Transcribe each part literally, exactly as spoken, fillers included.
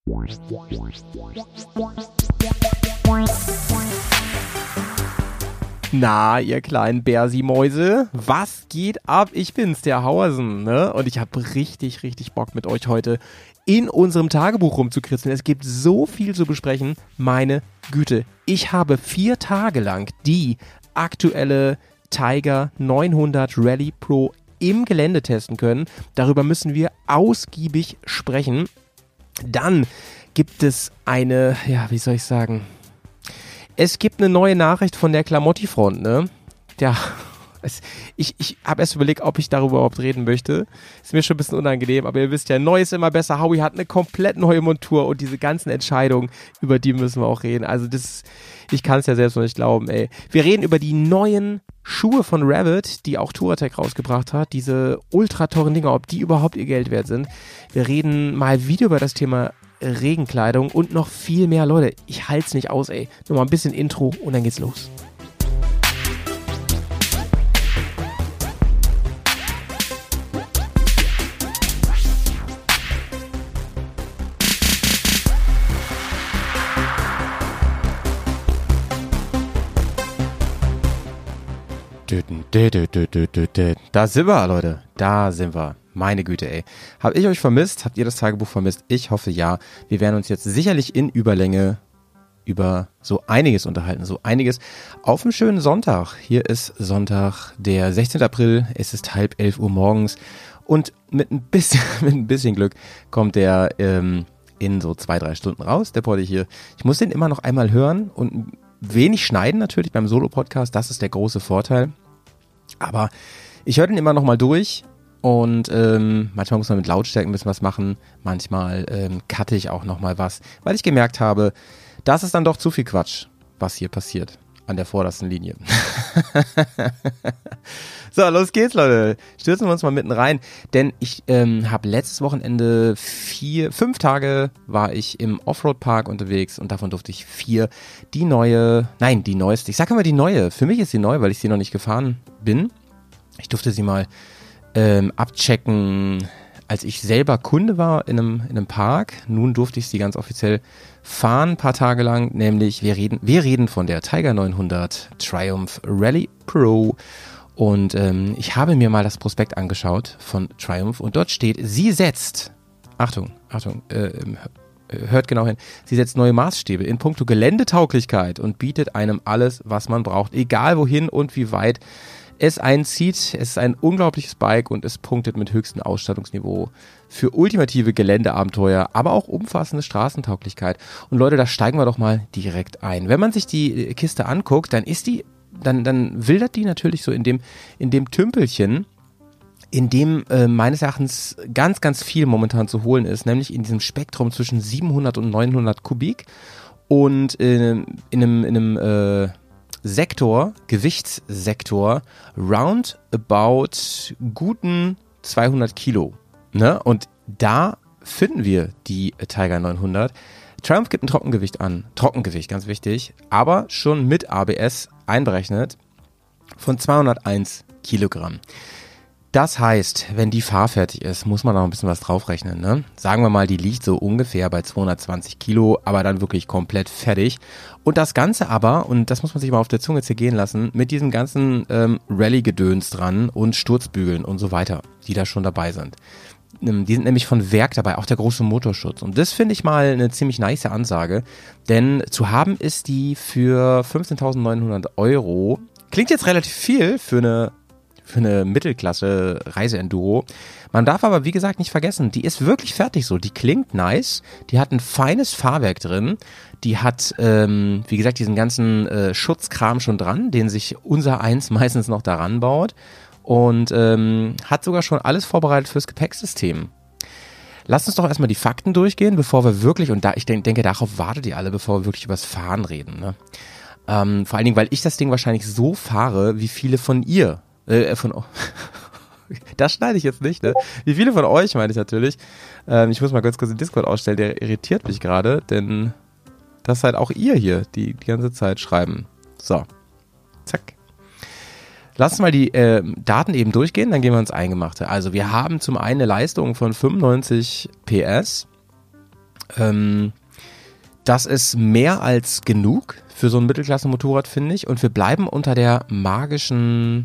Na, ihr kleinen Bersi-Mäuse, was geht ab? Ich bin's, der Hauersen, ne? Und ich habe richtig, richtig Bock mit euch heute in unserem Tagebuch rumzukritzeln. Es gibt so viel zu besprechen, meine Güte. Ich habe vier Tage lang die aktuelle Tiger neunhundert Rally Pro im Gelände testen können. Darüber müssen wir ausgiebig sprechen. Dann gibt es eine, ja, wie soll ich sagen, es gibt eine neue Nachricht von der Klamotti-Front, ne? Ja, es, ich, ich habe erst überlegt, ob ich darüber überhaupt reden möchte. Ist mir schon ein bisschen unangenehm, aber ihr wisst ja, neu ist immer besser. Howie hat eine komplett neue Montur und diese ganzen Entscheidungen, über die müssen wir auch reden. Also das, ich kann es ja selbst noch nicht glauben, ey. Wir reden über die neuen Schuhe von Rabbit, die auch Touratech rausgebracht hat. Diese ultra teuren Dinger, ob die überhaupt ihr Geld wert sind. Wir reden mal wieder über das Thema Regenkleidung und noch viel mehr. Leute, ich halt's nicht aus, ey. Nur mal ein bisschen Intro und dann geht's los. Da sind wir, Leute. Da sind wir. Meine Güte, ey. Hab ich euch vermisst? Habt ihr das Tagebuch vermisst? Ich hoffe ja. Wir werden uns jetzt sicherlich in Überlänge über so einiges unterhalten. So einiges auf einem schönen Sonntag. Hier ist Sonntag, der sechzehnten April. Es ist halb elf Uhr morgens. Und mit ein bisschen, mit ein bisschen Glück kommt der ähm, in so zwei, drei Stunden raus, der Poddy hier. Ich muss den immer noch einmal hören und wenig schneiden natürlich beim Solo-Podcast. Das ist der große Vorteil. Aber ich höre den immer noch mal durch. Und ähm, manchmal muss man mit Lautstärken ein bisschen was machen, manchmal ähm, cutte ich auch nochmal was, weil ich gemerkt habe, das ist dann doch zu viel Quatsch, was hier passiert an der vordersten Linie. So, los geht's, Leute. Stürzen wir uns mal mitten rein, denn ich ähm, habe letztes Wochenende vier, fünf Tage war ich im Offroad-Park unterwegs und davon durfte ich vier die neue, nein, die neueste, ich sag immer die neue, für mich ist sie neu, weil ich sie noch nicht gefahren bin. Ich durfte sie mal Ähm, abchecken, als ich selber Kunde war in einem, in einem Park. Nun durfte ich sie ganz offiziell fahren, ein paar Tage lang, nämlich wir reden, wir reden von der Tiger neunhundert Triumph Rally Pro und ähm, ich habe mir mal das Prospekt angeschaut von Triumph und dort steht, sie setzt, Achtung, Achtung, äh, hört genau hin, sie setzt neue Maßstäbe in puncto Geländetauglichkeit und bietet einem alles, was man braucht, egal wohin und wie weit es einzieht. Es ist ein unglaubliches Bike und es punktet mit höchstem Ausstattungsniveau für ultimative Geländeabenteuer, aber auch umfassende Straßentauglichkeit. Und Leute, da steigen wir doch mal direkt ein. Wenn man sich die Kiste anguckt, dann ist die, dann, dann wildert die natürlich so in dem, in dem Tümpelchen, in dem äh, meines Erachtens ganz, ganz viel momentan zu holen ist, nämlich in diesem Spektrum zwischen siebenhundert und neunhundert Kubik und äh, in einem, in einem äh, Sektor, Gewichtssektor, roundabout guten zweihundert Kilo. Ne? Und da finden wir die Tiger neunhundert. Triumph gibt ein Trockengewicht an. Trockengewicht, ganz wichtig. Aber schon mit A B S einberechnet von zweihunderteins Kilogramm. Das heißt, wenn die fahrfertig ist, muss man noch ein bisschen was draufrechnen. Ne? Sagen wir mal, die liegt so ungefähr bei zweihundertzwanzig Kilo, aber dann wirklich komplett fertig. Und das Ganze aber, und das muss man sich mal auf der Zunge zergehen lassen, mit diesem ganzen ähm, Rallye-Gedöns dran und Sturzbügeln und so weiter, die da schon dabei sind. Die sind nämlich von Werk dabei, auch der große Motorschutz. Und das finde ich mal eine ziemlich nice Ansage, denn zu haben ist die für fünfzehntausendneunhundert Euro. Klingt jetzt relativ viel für eine für eine Mittelklasse Reiseenduro. Man darf aber, wie gesagt, nicht vergessen, die ist wirklich fertig so. Die klingt nice, die hat ein feines Fahrwerk drin, die hat, ähm, wie gesagt, diesen ganzen äh, Schutzkram schon dran, den sich unser eins meistens noch daran baut und ähm, hat sogar schon alles vorbereitet fürs Gepäcksystem. Lasst uns doch erstmal die Fakten durchgehen, bevor wir wirklich, und da ich denk, denke, darauf wartet ihr alle, bevor wir wirklich übers Fahren reden. Ne? Ähm, vor allen Dingen, weil ich das Ding wahrscheinlich so fahre, wie viele von ihr Äh, von das schneide ich jetzt nicht, ne? Wie viele von euch, meine ich natürlich. Ähm, ich muss mal ganz kurz den Discord ausstellen, der irritiert mich gerade, denn das seid auch ihr hier, die die ganze Zeit schreiben. So, zack. Lass uns mal die äh, Daten eben durchgehen, dann gehen wir ins Eingemachte. Also wir haben zum einen eine Leistung von fünfundneunzig P S, Ähm, das ist mehr als genug für so ein Mittelklasse-Motorrad, finde ich. Und wir bleiben unter der magischen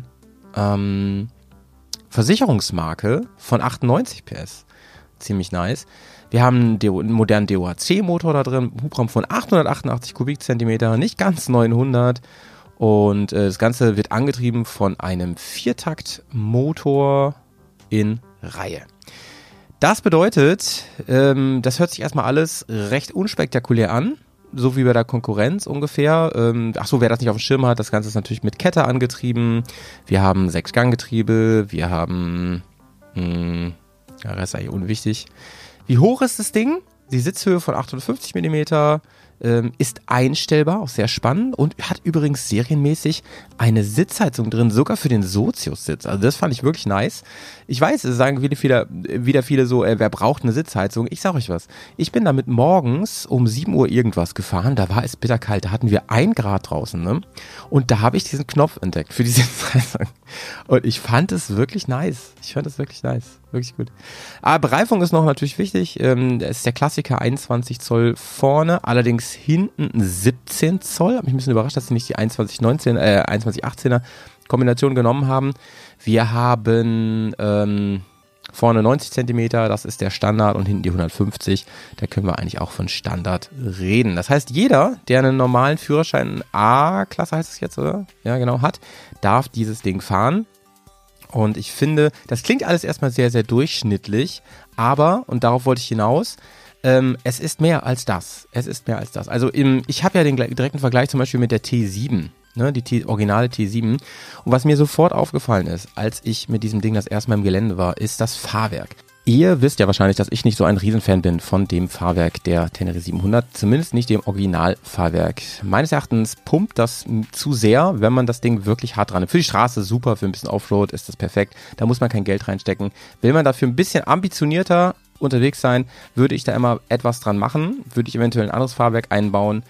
ähm, Versicherungsmarke von achtundneunzig P S. Ziemlich nice. Wir haben einen modernen D O H C-Motor da drin, Hubraum von achthundertachtundachtzig Kubikzentimeter, nicht ganz neunhundert. Und äh, das Ganze wird angetrieben von einem Viertaktmotor in Reihe. Das bedeutet, ähm, das hört sich erstmal alles recht unspektakulär an, so wie bei der Konkurrenz ungefähr. Ähm, ach so, wer das nicht auf dem Schirm hat, das Ganze ist natürlich mit Kette angetrieben. Wir haben Sechs-Gang-Getriebe, wir haben, mh, ja, das ist eigentlich unwichtig. Wie hoch ist das Ding? Die Sitzhöhe von achthundertfünfzig Millimeter ähm, ist einstellbar, auch sehr spannend und hat übrigens serienmäßig eine Sitzheizung drin, sogar für den Sozius-Sitz. Also das fand ich wirklich nice. Ich weiß, es sagen wieder viele, wieder viele so, äh, wer braucht eine Sitzheizung? Ich sag euch was. Ich bin damit morgens um sieben Uhr irgendwas gefahren, da war es bitterkalt, da hatten wir ein Grad draußen, ne? Und da habe ich diesen Knopf entdeckt für die Sitzheizung. Und ich fand es wirklich nice. Ich fand es wirklich nice. Wirklich gut. Aber Bereifung ist noch natürlich wichtig. Ähm, das ist der Klassiker einundzwanzig Zoll vorne, allerdings hinten siebzehn Zoll. Hab mich ein bisschen überrascht, dass sie nicht die einundzwanzig neunzehn, äh, einundzwanzig achtzehner Kombination genommen haben. Wir haben ähm, vorne neunzig Zentimeter, das ist der Standard, und hinten die hundertfünfzig. Da können wir eigentlich auch von Standard reden. Das heißt, jeder, der einen normalen Führerschein A-Klasse heißt es jetzt, oder? Ja, genau, hat, darf dieses Ding fahren. Und ich finde, das klingt alles erstmal sehr, sehr durchschnittlich, aber, und darauf wollte ich hinaus, ähm, es ist mehr als das. Es ist mehr als das. Also im, ich habe ja den direkten Vergleich zum Beispiel mit der T sieben, ne, die T, originale T sieben. Und was mir sofort aufgefallen ist, als ich mit diesem Ding das erste Mal im Gelände war, ist das Fahrwerk. Ihr wisst ja wahrscheinlich, dass ich nicht so ein Riesenfan bin von dem Fahrwerk der Tenere siebenhundert, zumindest nicht dem Originalfahrwerk. Meines Erachtens pumpt das zu sehr, wenn man das Ding wirklich hart dran nimmt. Für die Straße super, für ein bisschen Offroad ist das perfekt, da muss man kein Geld reinstecken. Will man dafür ein bisschen ambitionierter unterwegs sein, würde ich da immer etwas dran machen, würde ich eventuell ein anderes Fahrwerk einbauen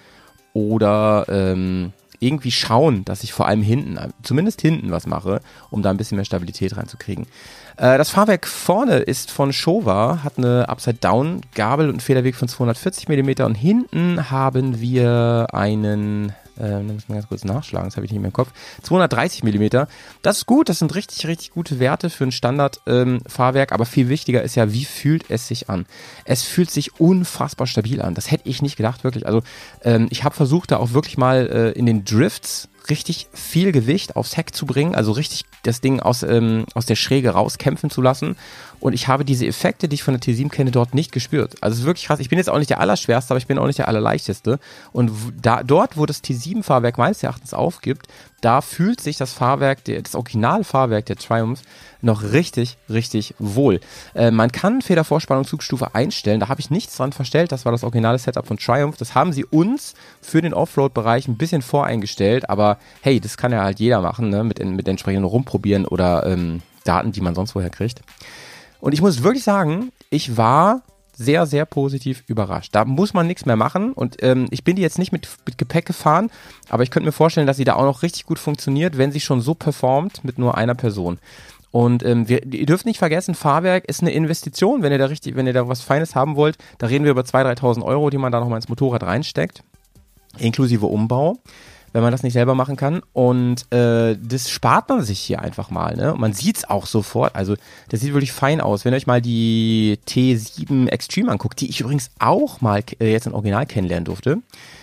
oder ähm, irgendwie schauen, dass ich vor allem hinten, zumindest hinten was mache, um da ein bisschen mehr Stabilität reinzukriegen. Äh, das Fahrwerk vorne ist von Showa, hat eine Upside-Down-Gabel und einen Federweg von zweihundertvierzig Millimeter und hinten haben wir einen, äh, da müssen wir ganz kurz nachschlagen, das habe ich nicht mehr im Kopf, zweihundertdreißig Millimeter. Das ist gut, das sind richtig, richtig gute Werte für ein Standard-Fahrwerk, ähm, aber viel wichtiger ist ja, wie fühlt es sich an? Es fühlt sich unfassbar stabil an, das hätte ich nicht gedacht, wirklich. Also ähm, ich habe versucht, da auch wirklich mal äh, in den Drifts richtig viel Gewicht aufs Heck zu bringen, also richtig das Ding aus, ähm, aus der Schräge rauskämpfen zu lassen. Und ich habe diese Effekte, die ich von der T sieben kenne, dort nicht gespürt. Also es ist wirklich krass. Ich bin jetzt auch nicht der Allerschwerste, aber ich bin auch nicht der Allerleichteste. Und da, dort, wo das T sieben Fahrwerk meines Erachtens aufgibt, da fühlt sich das Fahrwerk, der, das Originalfahrwerk der Triumph noch richtig, richtig wohl. Äh, man kann Federvorspannung Zugstufe einstellen, da habe ich nichts dran verstellt, das war das originale Setup von Triumph. Das haben sie uns für den Offroad-Bereich ein bisschen voreingestellt, aber hey, das kann ja halt jeder machen, ne? mit, mit entsprechend rumprobieren oder ähm, Daten, die man sonst woher kriegt. Und ich muss wirklich sagen, ich war sehr, sehr positiv überrascht. Da muss man nichts mehr machen und ähm, ich bin die jetzt nicht mit, mit Gepäck gefahren, aber ich könnte mir vorstellen, dass sie da auch noch richtig gut funktioniert, wenn sie schon so performt mit nur einer Person. Und ähm, wir, ihr dürft nicht vergessen, Fahrwerk ist eine Investition, wenn ihr da richtig, wenn ihr da was Feines haben wollt, da reden wir über zweitausend, dreitausend Euro, die man da nochmal ins Motorrad reinsteckt, inklusive Umbau, wenn man das nicht selber machen kann. Und äh, das spart man sich hier einfach mal, ne? Und man sieht's auch sofort, also das sieht wirklich fein aus. Wenn ihr euch mal die T sieben Extreme anguckt, die ich übrigens auch mal äh, jetzt im Original kennenlernen durfte,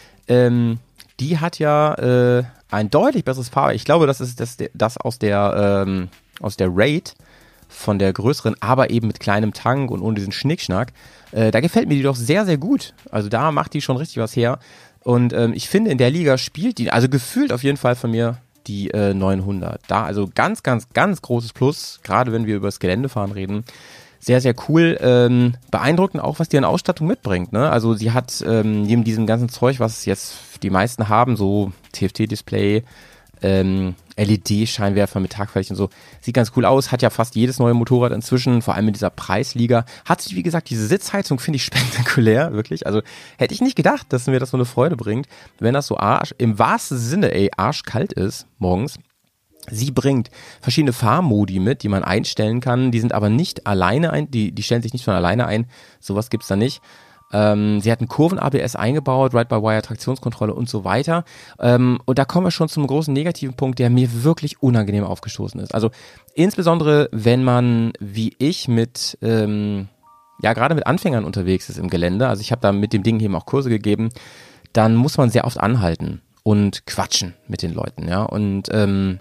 ähm, die hat ja äh, ein deutlich besseres Fahrwerk. Ich glaube, das ist das, das aus der ähm, aus der Raid von der größeren, aber eben mit kleinem Tank und ohne diesen Schnickschnack. Äh, da gefällt mir die doch sehr, sehr gut. Also da macht die schon richtig was her. Und ähm, ich finde, in der Liga spielt die, also gefühlt auf jeden Fall von mir, die äh, neunhundert. Da also ganz, ganz, ganz großes Plus, gerade wenn wir über das Geländefahren reden. Sehr, sehr cool. Ähm, beeindruckend auch, was die an Ausstattung mitbringt, ne? Also sie hat ähm, neben diesem ganzen Zeug, was jetzt die meisten haben, so T F T-Display, ähm, L E D-Scheinwerfer mit Tagverlicht und so. Sieht ganz cool aus, hat ja fast jedes neue Motorrad inzwischen, vor allem in dieser Preisliga. Hat sich, wie gesagt, diese Sitzheizung finde ich spektakulär, wirklich. Also hätte ich nicht gedacht, dass mir das so eine Freude bringt, wenn das so arsch, im wahrsten Sinne, ey, arschkalt ist morgens. Sie bringt verschiedene Fahrmodi mit, die man einstellen kann. Die sind aber nicht alleine ein, die, die stellen sich nicht von alleine ein. Sowas gibt's da nicht. Ähm, sie hatten Kurven-A B S eingebaut, Ride-by-Wire-Traktionskontrolle und so weiter. Ähm, und da kommen wir schon zum großen negativen Punkt, der mir wirklich unangenehm aufgestoßen ist. Also insbesondere, wenn man, wie ich, mit, ähm, ja gerade mit Anfängern unterwegs ist im Gelände, also ich habe da mit dem Ding eben auch Kurse gegeben, dann muss man sehr oft anhalten und quatschen mit den Leuten, ja. Und ähm,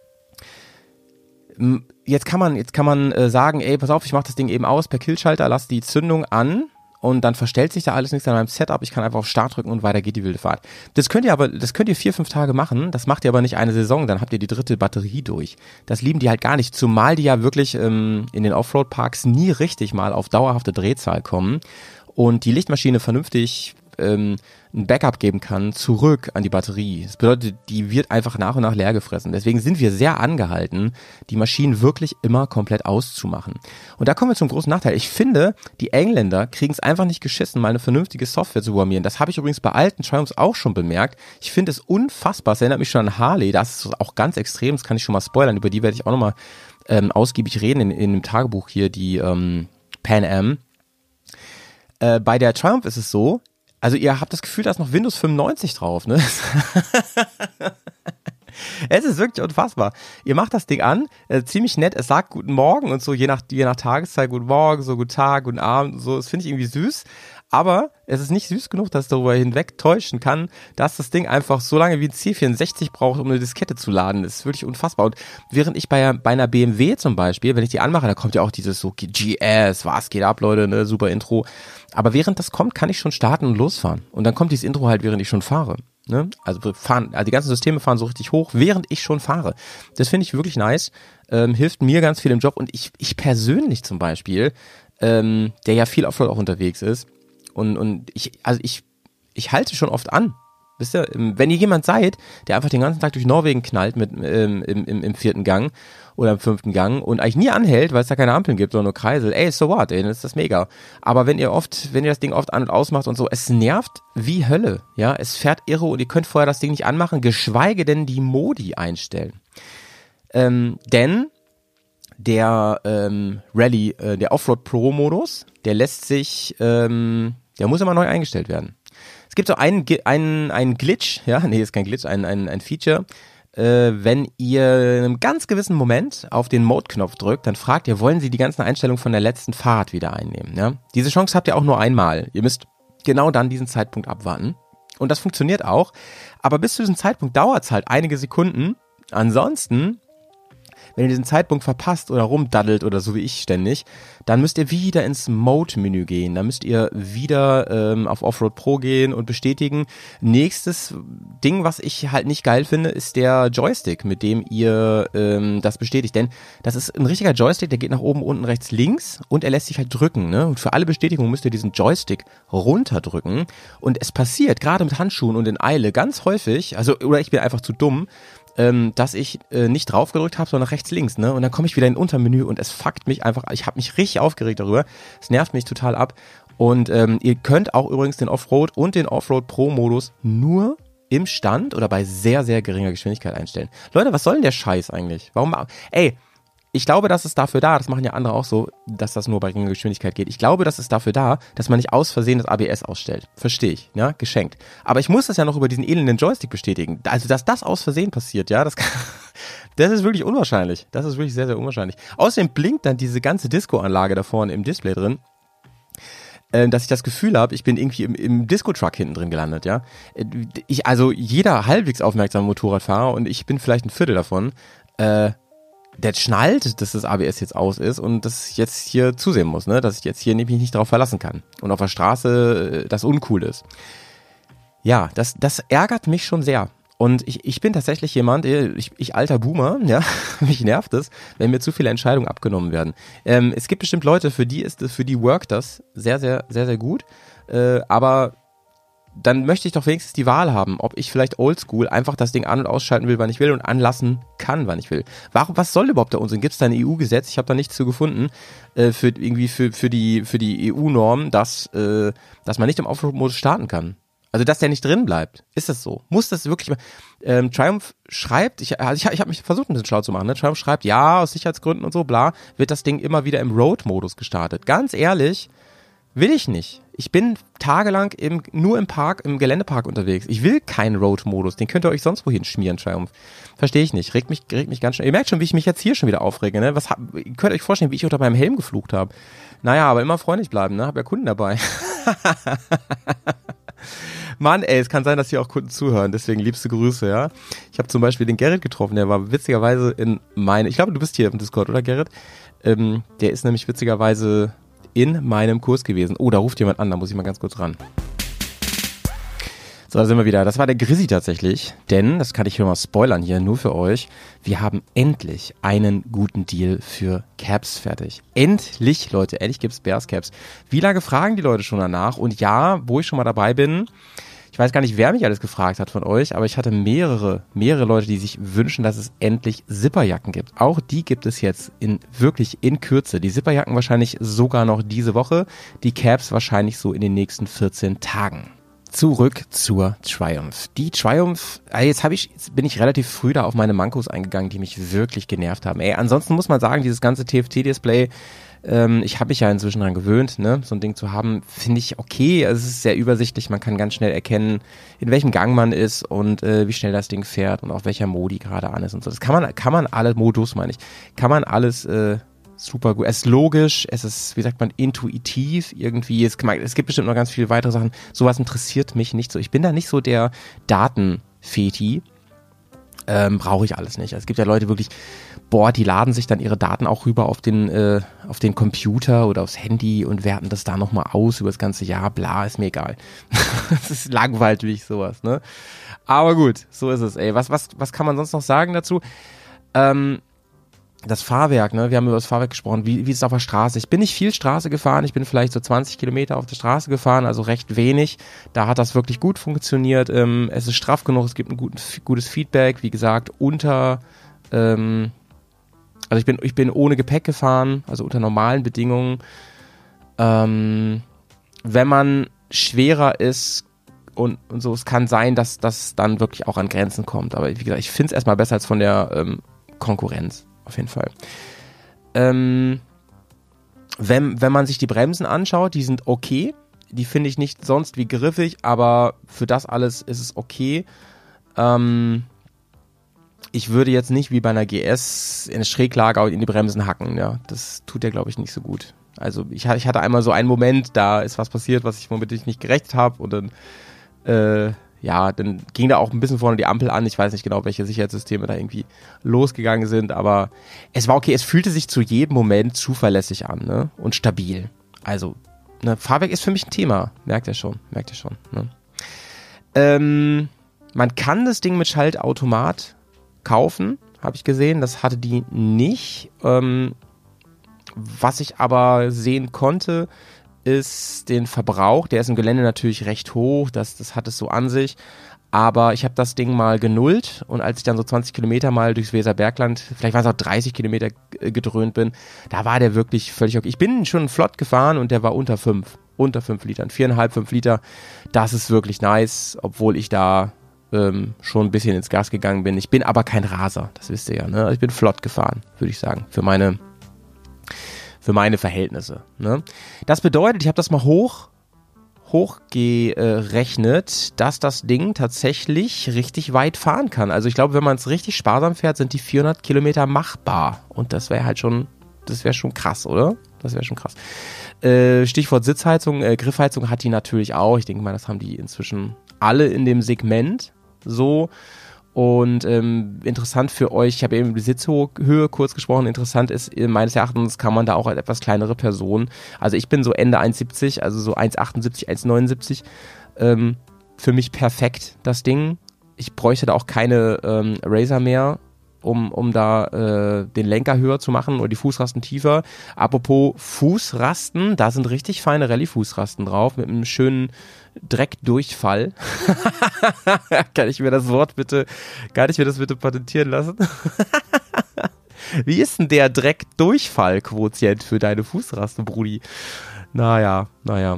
jetzt kann man, jetzt kann man äh, sagen, ey, pass auf, ich mach das Ding eben aus per Killschalter, lass die Zündung an. Und dann verstellt sich da alles nichts an meinem Setup. Ich kann einfach auf Start drücken und weiter geht die wilde Fahrt. Das könnt ihr aber, das könnt ihr vier, fünf Tage machen. Das macht ihr aber nicht eine Saison. Dann habt ihr die dritte Batterie durch. Das lieben die halt gar nicht. Zumal die ja wirklich ähm, in den Offroad-Parks nie richtig mal auf dauerhafte Drehzahl kommen und die Lichtmaschine vernünftig ähm, ein Backup geben kann, zurück an die Batterie. Das bedeutet, die wird einfach nach und nach leer gefressen. Deswegen sind wir sehr angehalten, die Maschinen wirklich immer komplett auszumachen. Und da kommen wir zum großen Nachteil. Ich finde, die Engländer kriegen es einfach nicht geschissen, mal eine vernünftige Software zu programmieren. Das habe ich übrigens bei alten Triumphs auch schon bemerkt. Ich finde es unfassbar. Es erinnert mich schon an Harley. Das ist auch ganz extrem. Das kann ich schon mal spoilern. Über die werde ich auch nochmal ähm, ausgiebig reden in, in dem Tagebuch hier, die ähm, Pan Am. Äh, bei der Triumph ist es so, also ihr habt das Gefühl, da ist noch Windows fünfundneunzig drauf, ne? Es ist wirklich unfassbar. Ihr macht das Ding an, äh, ziemlich nett, es sagt guten Morgen und so, je nach, je nach Tageszeit, guten Morgen, so guten Tag, guten Abend und so, das finde ich irgendwie süß. Aber es ist nicht süß genug, dass es darüber hinweg täuschen kann, dass das Ding einfach so lange wie ein C vierundsechzig braucht, um eine Diskette zu laden. Das ist wirklich unfassbar. Und während ich bei, bei einer B M W zum Beispiel, wenn ich die anmache, da kommt ja auch dieses so G S, was geht ab, Leute, ne, super Intro. Aber während das kommt, kann ich schon starten und losfahren. Und dann kommt dieses Intro halt, während ich schon fahre. Ne? Also wir fahren, also die ganzen Systeme fahren so richtig hoch, während ich schon fahre. Das finde ich wirklich nice. Ähm, hilft mir ganz viel im Job. Und ich, ich persönlich zum Beispiel, ähm, der ja viel Offroad auch unterwegs ist, Und, und ich, also ich, ich halte schon oft an. Wisst ihr, wenn ihr jemand seid, der einfach den ganzen Tag durch Norwegen knallt mit, ähm, im, im, im vierten Gang oder im fünften Gang und eigentlich nie anhält, weil es da keine Ampeln gibt, sondern nur Kreisel, ey, so what, ey, dann ist das mega. Aber wenn ihr oft, wenn ihr das Ding oft an- und ausmacht und so, es nervt wie Hölle, ja, es fährt irre und ihr könnt vorher das Ding nicht anmachen, geschweige denn die Modi einstellen. Ähm, denn der ähm, Rallye, äh, der Offroad Pro Modus, der lässt sich, ähm, der muss immer neu eingestellt werden. Es gibt so einen, einen, einen Glitch, ja, nee, ist kein Glitch, ein, ein, ein Feature, äh, wenn ihr in einem ganz gewissen Moment auf den Mode-Knopf drückt, dann fragt ihr, wollen Sie die ganzen Einstellungen von der letzten Fahrt wieder einnehmen, ja? Diese Chance habt ihr auch nur einmal. Ihr müsst genau dann diesen Zeitpunkt abwarten. Und das funktioniert auch, aber bis zu diesem Zeitpunkt dauert es halt einige Sekunden. Ansonsten, wenn ihr diesen Zeitpunkt verpasst oder rumdaddelt oder so wie ich ständig, dann müsst ihr wieder ins Mode-Menü gehen. Dann müsst ihr wieder ähm, auf Offroad Pro gehen und bestätigen. Nächstes Ding, was ich halt nicht geil finde, ist der Joystick, mit dem ihr ähm, das bestätigt. Denn das ist ein richtiger Joystick, der geht nach oben, unten, rechts, links und er lässt sich halt drücken. Ne? Und für alle Bestätigungen müsst ihr diesen Joystick runterdrücken. Und es passiert, gerade mit Handschuhen und in Eile, ganz häufig, also oder ich bin einfach zu dumm, Ähm, dass ich äh, nicht drauf gedrückt habe, sondern nach rechts, links, ne? Und dann komme ich wieder in ein Untermenü und es fuckt mich einfach, ich habe mich richtig aufgeregt darüber. Es nervt mich total ab. Und ähm, ihr könnt auch übrigens den Offroad und den Offroad Pro Modus nur im Stand oder bei sehr, sehr geringer Geschwindigkeit einstellen. Leute, was soll denn der Scheiß eigentlich? Warum? Ey, ich glaube, das ist dafür da, das machen ja andere auch so, dass das nur bei geringer Geschwindigkeit geht. Ich glaube, das ist dafür da, dass man nicht aus Versehen das A B S ausstellt. Verstehe ich, ja, geschenkt. Aber ich muss das ja noch über diesen elenden Joystick bestätigen. Also, dass das aus Versehen passiert, ja, das kann, das ist wirklich unwahrscheinlich. Das ist wirklich sehr, sehr unwahrscheinlich. Außerdem blinkt dann diese ganze Disco-Anlage da vorne im Display drin, äh, dass ich das Gefühl habe, ich bin irgendwie im, im Disco-Truck hinten drin gelandet, ja. Ich, also, jeder halbwegs aufmerksame Motorradfahrer und ich bin vielleicht ein Viertel davon, äh, der schnallt, dass das A B S jetzt aus ist und dass ich jetzt hier zusehen muss, ne, dass ich jetzt hier nämlich nicht drauf verlassen kann und auf der Straße das uncool ist. Ja, das, das ärgert mich schon sehr. Und ich, ich bin tatsächlich jemand, ich, ich alter Boomer, ja, mich nervt es, wenn mir zu viele Entscheidungen abgenommen werden. Ähm, es gibt bestimmt Leute, für die ist es, für die workt das sehr, sehr, sehr, sehr gut, äh, aber dann möchte ich doch wenigstens die Wahl haben, ob ich vielleicht oldschool einfach das Ding an- und ausschalten will, wann ich will und anlassen kann, wann ich will. Warum, was soll überhaupt der Unsinn? Gibt es da ein E U-Gesetz? Ich habe da nichts zu gefunden, äh, für irgendwie für, für die, für die E U-Norm, dass, äh, dass man nicht im Offroad-Modus starten kann. Also, dass der nicht drin bleibt. Ist das so? Muss das wirklich, ähm, Triumph schreibt, ich, also ich, ich habe mich versucht, ein bisschen schlau zu machen, ne? Triumph schreibt, ja, aus Sicherheitsgründen und so, bla, wird das Ding immer wieder im Road-Modus gestartet. Ganz ehrlich, Will ich nicht. Ich bin tagelang im, nur im Park, im Geländepark unterwegs. Ich will keinen Road-Modus. Den könnt ihr euch sonst wohin schmieren, Triumph. Verstehe ich nicht. Regt mich, regt mich ganz schnell. Ihr merkt schon, wie ich mich jetzt hier schon wieder aufrege, ne? Was, ihr könnt euch vorstellen, wie ich unter meinem Helm geflucht habe. Naja, aber immer freundlich bleiben, ne? Hab ja Kunden dabei. Mann, ey, es kann sein, dass hier auch Kunden zuhören, deswegen liebste Grüße, ja. Ich habe zum Beispiel den Gerrit getroffen, der war witzigerweise in meine, ich glaube, du bist hier im Discord, oder Gerrit? Ähm, der ist nämlich witzigerweise in meinem Kurs gewesen. Oh, da ruft jemand an, da muss ich mal ganz kurz ran. So, da sind wir wieder. Das war der Grizzly tatsächlich, denn, das kann ich hier mal spoilern hier, nur für euch, wir haben endlich einen guten Deal für Caps fertig. Endlich, Leute, endlich gibt's Bears Caps. Wie lange fragen die Leute schon danach? Und ja, wo ich schon mal dabei bin, ich weiß gar nicht, wer mich alles gefragt hat von euch, aber ich hatte mehrere, mehrere Leute, die sich wünschen, dass es endlich Zipperjacken gibt. Auch die gibt es jetzt in wirklich in Kürze. Die Zipperjacken wahrscheinlich sogar noch diese Woche, die Caps wahrscheinlich so in den nächsten vierzehn Tagen. Zurück zur Triumph. Die Triumph, jetzt habe ich, jetzt bin ich relativ früh da auf meine Mankos eingegangen, die mich wirklich genervt haben. Ey, ansonsten muss man sagen, dieses ganze T F T-Display, ähm, ich habe mich ja inzwischen dran gewöhnt, ne, so ein Ding zu haben, finde ich okay. Es ist sehr übersichtlich, man kann ganz schnell erkennen, in welchem Gang man ist und äh, wie schnell das Ding fährt und auf welcher Modi gerade an ist und so. Das kann man, kann man alle, Modus meine ich, kann man alles äh, super gut. Es ist logisch, es ist, wie sagt man, intuitiv irgendwie. Es, es gibt bestimmt noch ganz viele weitere Sachen. Sowas interessiert mich nicht so. Ich bin da nicht so der Datenfeti. Ähm, brauche ich alles nicht. Es gibt ja Leute wirklich, boah, die laden sich dann ihre Daten auch rüber auf den, äh, auf den Computer oder aufs Handy und werten das da nochmal aus über das ganze Jahr. Bla, ist mir egal. Das ist langweilig, sowas, ne? Aber gut, so ist es, ey. Was, was, was kann man sonst noch sagen dazu? Ähm, Das Fahrwerk, ne? Wir haben über das Fahrwerk gesprochen. Wie, wie ist es auf der Straße? Ich bin nicht viel Straße gefahren. Ich bin vielleicht so zwanzig Kilometer auf der Straße gefahren, also recht wenig. Da hat das wirklich gut funktioniert. Ähm, es ist straff genug. Es gibt ein guten, gutes Feedback. Wie gesagt, unter, ähm, also ich bin, ich bin ohne Gepäck gefahren, also unter normalen Bedingungen. Ähm, wenn man schwerer ist und, und so, es kann sein, dass das dann wirklich auch an Grenzen kommt. Aber wie gesagt, ich finde es erstmal besser als von der ähm, Konkurrenz. Auf jeden Fall. Ähm, wenn, wenn man sich die Bremsen anschaut, die sind okay. Die finde ich nicht sonst wie griffig, aber für das alles ist es okay. Ähm, ich würde jetzt nicht wie bei einer G S in eine Schräglage in die Bremsen hacken. Ja, das tut der, glaube ich, nicht so gut. Also ich, ich hatte einmal so einen Moment, da ist was passiert, was ich womit ich nicht gerechnet habe und dann äh, ja, dann ging da auch ein bisschen vorne die Ampel an. Ich weiß nicht genau, welche Sicherheitssysteme da irgendwie losgegangen sind, aber es war okay. Es fühlte sich zu jedem Moment zuverlässig an, ne? Und stabil. Also, ne, Fahrwerk ist für mich ein Thema. Merkt ihr schon, merkt ihr schon, ne? Ähm, man kann das Ding mit Schaltautomat kaufen, habe ich gesehen. Das hatte die nicht. Ähm, was ich aber sehen konnte, ist den Verbrauch, der ist im Gelände natürlich recht hoch, das, das hat es so an sich, aber ich habe das Ding mal genullt und als ich dann so zwanzig Kilometer mal durchs Weserbergland, vielleicht waren es auch dreißig Kilometer gedröhnt bin, da war der wirklich völlig okay. Ich bin schon flott gefahren und der war unter fünf, unter fünf Litern, viereinhalb, fünf Liter, das ist wirklich nice, obwohl ich da ähm, schon ein bisschen ins Gas gegangen bin. Ich bin aber kein Raser, das wisst ihr ja, ne? Ich bin flott gefahren, würde ich sagen, für meine für meine Verhältnisse. Ne? Das bedeutet, ich habe das mal hoch hochgerechnet, dass das Ding tatsächlich richtig weit fahren kann. Also ich glaube, wenn man es richtig sparsam fährt, sind die vierhundert Kilometer machbar. Und das wäre halt schon, das wäre schon krass, oder? Das wäre schon krass. Äh, Stichwort Sitzheizung, äh, Griffheizung hat die natürlich auch. Ich denke mal, das haben die inzwischen alle in dem Segment so. Und ähm, interessant für euch, ich habe eben über die Sitzhöhe kurz gesprochen, interessant ist, meines Erachtens kann man da auch als etwas kleinere Person, also ich bin so Ende eins siebzig, also so eins achtundsiebzig, eins neunundsiebzig, ähm, für mich perfekt das Ding. Ich bräuchte da auch keine ähm, Razer mehr, um, um da äh, den Lenker höher zu machen oder die Fußrasten tiefer. Apropos Fußrasten, da sind richtig feine Rallye-Fußrasten drauf mit einem schönen Dreckdurchfall. Kann ich mir das Wort bitte, kann ich mir das bitte patentieren lassen? Wie ist denn der Dreckdurchfall-Quotient für deine Fußrasten, Brudi? Naja, naja.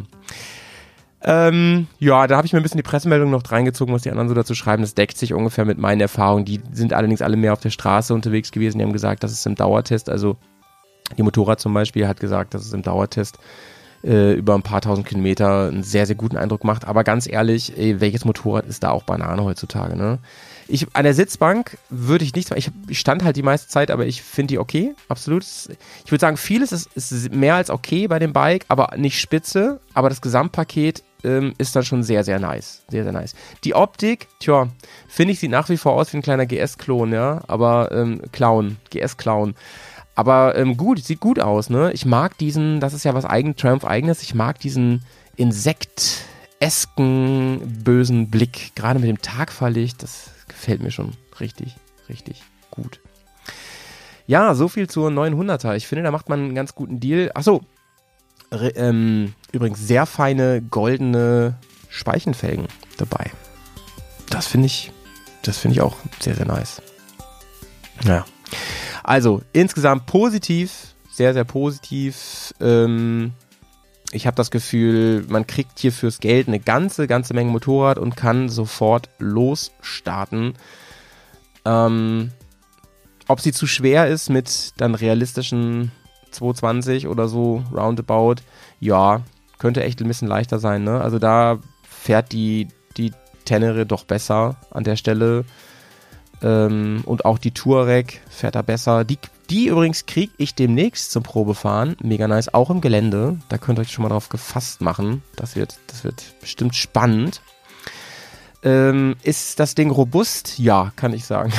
Ähm, ja, da habe ich mir ein bisschen die Pressemeldung noch reingezogen, was die anderen so dazu schreiben. Das deckt sich ungefähr mit meinen Erfahrungen. Die sind allerdings alle mehr auf der Straße unterwegs gewesen. Die haben gesagt, das ist im Dauertest, also die Motorrad zum Beispiel hat gesagt, dass es im Dauertest äh, über ein paar tausend Kilometer einen sehr, sehr guten Eindruck macht. Aber ganz ehrlich, ey, welches Motorrad ist da auch Banane heutzutage, ne? Ich, an der Sitzbank würde ich nichts machen. Ich, ich stand halt die meiste Zeit, aber ich finde die okay, absolut. Ich würde sagen, vieles ist, ist mehr als okay bei dem Bike, aber nicht spitze. Aber das Gesamtpaket ähm, ist dann schon sehr, sehr nice. Sehr, sehr nice. Die Optik, tja, finde ich, sieht nach wie vor aus wie ein kleiner G S-Klon, ja. Aber ähm, Clown, G S-Clown. Aber ähm, gut, sieht gut aus, ne? Ich mag diesen, das ist ja was eigen, Triumph eigenes, ich mag diesen Insekt-esken, bösen Blick, gerade mit dem Tagfahrlicht, das gefällt mir schon richtig, richtig gut. Ja, so viel zur neunhunderter. Ich finde, da macht man einen ganz guten Deal. Achso, ähm, übrigens sehr feine goldene Speichenfelgen dabei. Das finde ich, das finde ich auch sehr, sehr nice. Naja. Also, insgesamt positiv, sehr, sehr positiv. Ähm, ich habe das Gefühl, man kriegt hier fürs Geld eine ganze, ganze Menge Motorrad und kann sofort losstarten. Ähm, ob sie zu schwer ist mit dann realistischen zweihundertzwanzig oder so, roundabout, ja, könnte echt ein bisschen leichter sein, ne? Also da fährt die, die Tenere doch besser an der Stelle. Ähm, und auch die Touareg fährt da besser. Die, die übrigens kriege ich demnächst zum Probefahren. Mega nice, auch im Gelände. Da könnt ihr euch schon mal drauf gefasst machen. Das wird, das wird bestimmt spannend. Ähm, ist das Ding robust? Ja, kann ich sagen.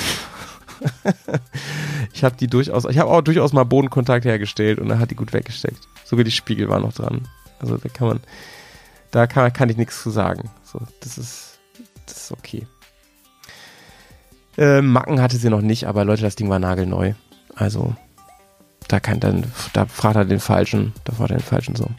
ich habe die durchaus, ich habe auch durchaus mal Bodenkontakt hergestellt und er hat die gut weggesteckt. Sogar die Spiegel waren noch dran. Also da kann man, da kann, kann ich nichts zu sagen. So, das ist, das ist okay. Äh, Macken hatte sie noch nicht, aber Leute, das Ding war nagelneu. Also, da kann dann, da fragt er den Falschen, da fragt er den Falschen so.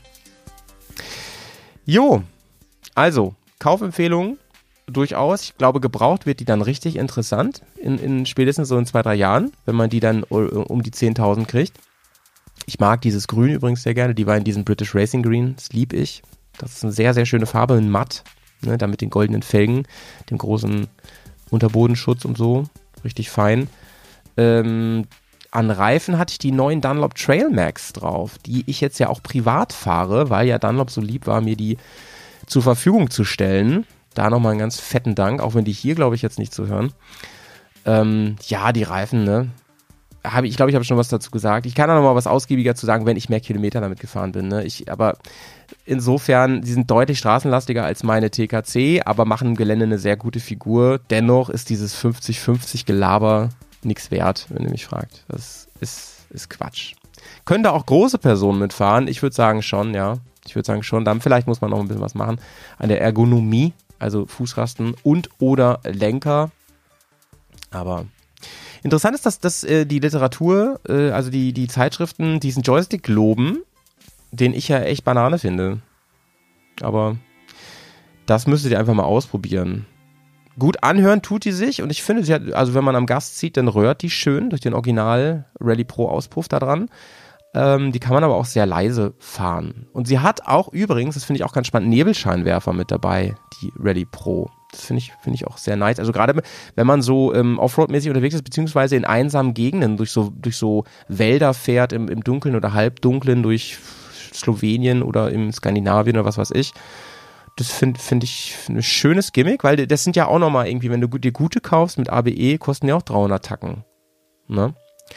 Jo, also, Kaufempfehlung durchaus. Ich glaube, gebraucht wird die dann richtig interessant, in, in spätestens so in zwei, drei Jahren, wenn man die dann um die zehntausend kriegt. Ich mag dieses Grün übrigens sehr gerne, die war in diesem British Racing Green, das lieb ich. Das ist eine sehr, sehr schöne Farbe, in matt, ne, da mit den goldenen Felgen, dem großen Unterbodenschutz und so, richtig fein. Ähm, an Reifen hatte ich die neuen Dunlop Trail Max drauf, die ich jetzt ja auch privat fahre, weil ja Dunlop so lieb war, mir die zur Verfügung zu stellen. Da nochmal einen ganz fetten Dank, auch wenn die hier, glaube ich, jetzt nicht zu hören. Ähm, ja, die Reifen, ne? Hab ich, ich glaube, ich habe schon was dazu gesagt. Ich kann da nochmal was ausgiebiger zu sagen, wenn ich mehr Kilometer damit gefahren bin, ne? Ich, aber insofern, sie sind deutlich straßenlastiger als meine T K C, aber machen im Gelände eine sehr gute Figur. Dennoch ist dieses fünfzig fünfzig Gelaber nichts wert, wenn ihr mich fragt. Das ist, ist Quatsch. Können da auch große Personen mitfahren? Ich würde sagen schon, ja. Ich würde sagen schon. Dann vielleicht muss man noch ein bisschen was machen an der Ergonomie, also Fußrasten und oder Lenker. Aber interessant ist, dass, dass äh, die Literatur, äh, also die, die Zeitschriften, diesen Joystick loben, den ich ja echt Banane finde. Aber das müsstet ihr einfach mal ausprobieren. Gut anhören tut die sich und ich finde, sie hat, also wenn man am Gas zieht, dann röhrt die schön durch den Original Rally Pro Auspuff da dran. Ähm, die kann man aber auch sehr leise fahren. Und sie hat auch übrigens, das finde ich auch ganz spannend, Nebelscheinwerfer mit dabei, die Rally Pro. Das finde ich, finde ich auch sehr nice. Also gerade wenn man so ähm, Offroad-mäßig unterwegs ist, beziehungsweise in einsamen Gegenden durch so, durch so Wälder fährt, im, im Dunkeln oder Halbdunklen, durch Slowenien oder im Skandinavien oder was weiß ich. Das finde find ich ein schönes Gimmick, weil das sind ja auch nochmal irgendwie, wenn du dir gute kaufst mit A B E, kosten ja auch dreihundert Tacken. Ne?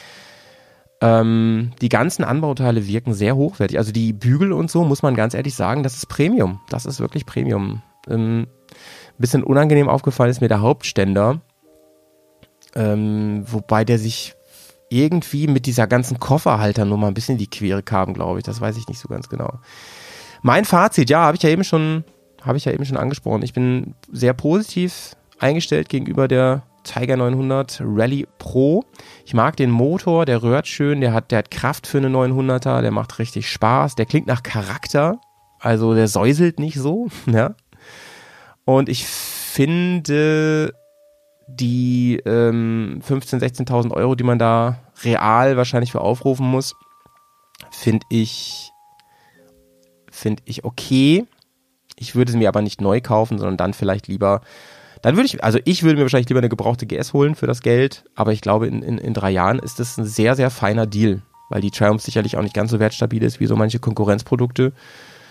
Ähm, die ganzen Anbauteile wirken sehr hochwertig. Also die Bügel und so, muss man ganz ehrlich sagen, das ist Premium. Das ist wirklich Premium. Ähm, bisschen unangenehm aufgefallen ist mir der Hauptständer, ähm, wobei der sich irgendwie mit dieser ganzen Kofferhalternummer ein bisschen in die Quere kam, glaube ich. Das weiß ich nicht so ganz genau. Mein Fazit, ja, habe ich ja eben schon, habe ich ja eben schon angesprochen. Ich bin sehr positiv eingestellt gegenüber der Tiger neunhundert Rally Pro. Ich mag den Motor, der röhrt schön, der hat, der hat Kraft für eine neunhunderter, der macht richtig Spaß, der klingt nach Charakter, also der säuselt nicht so, ja. Und ich finde, die ähm, fünfzehntausend, sechzehntausend Euro, die man da real wahrscheinlich für aufrufen muss, finde ich, finde ich okay. Ich würde sie mir aber nicht neu kaufen, sondern dann vielleicht lieber, dann würde ich, also ich würde mir wahrscheinlich lieber eine gebrauchte G S holen für das Geld, aber ich glaube, in, in, in drei Jahren ist das ein sehr, sehr feiner Deal, weil die Triumph sicherlich auch nicht ganz so wertstabil ist wie so manche Konkurrenzprodukte.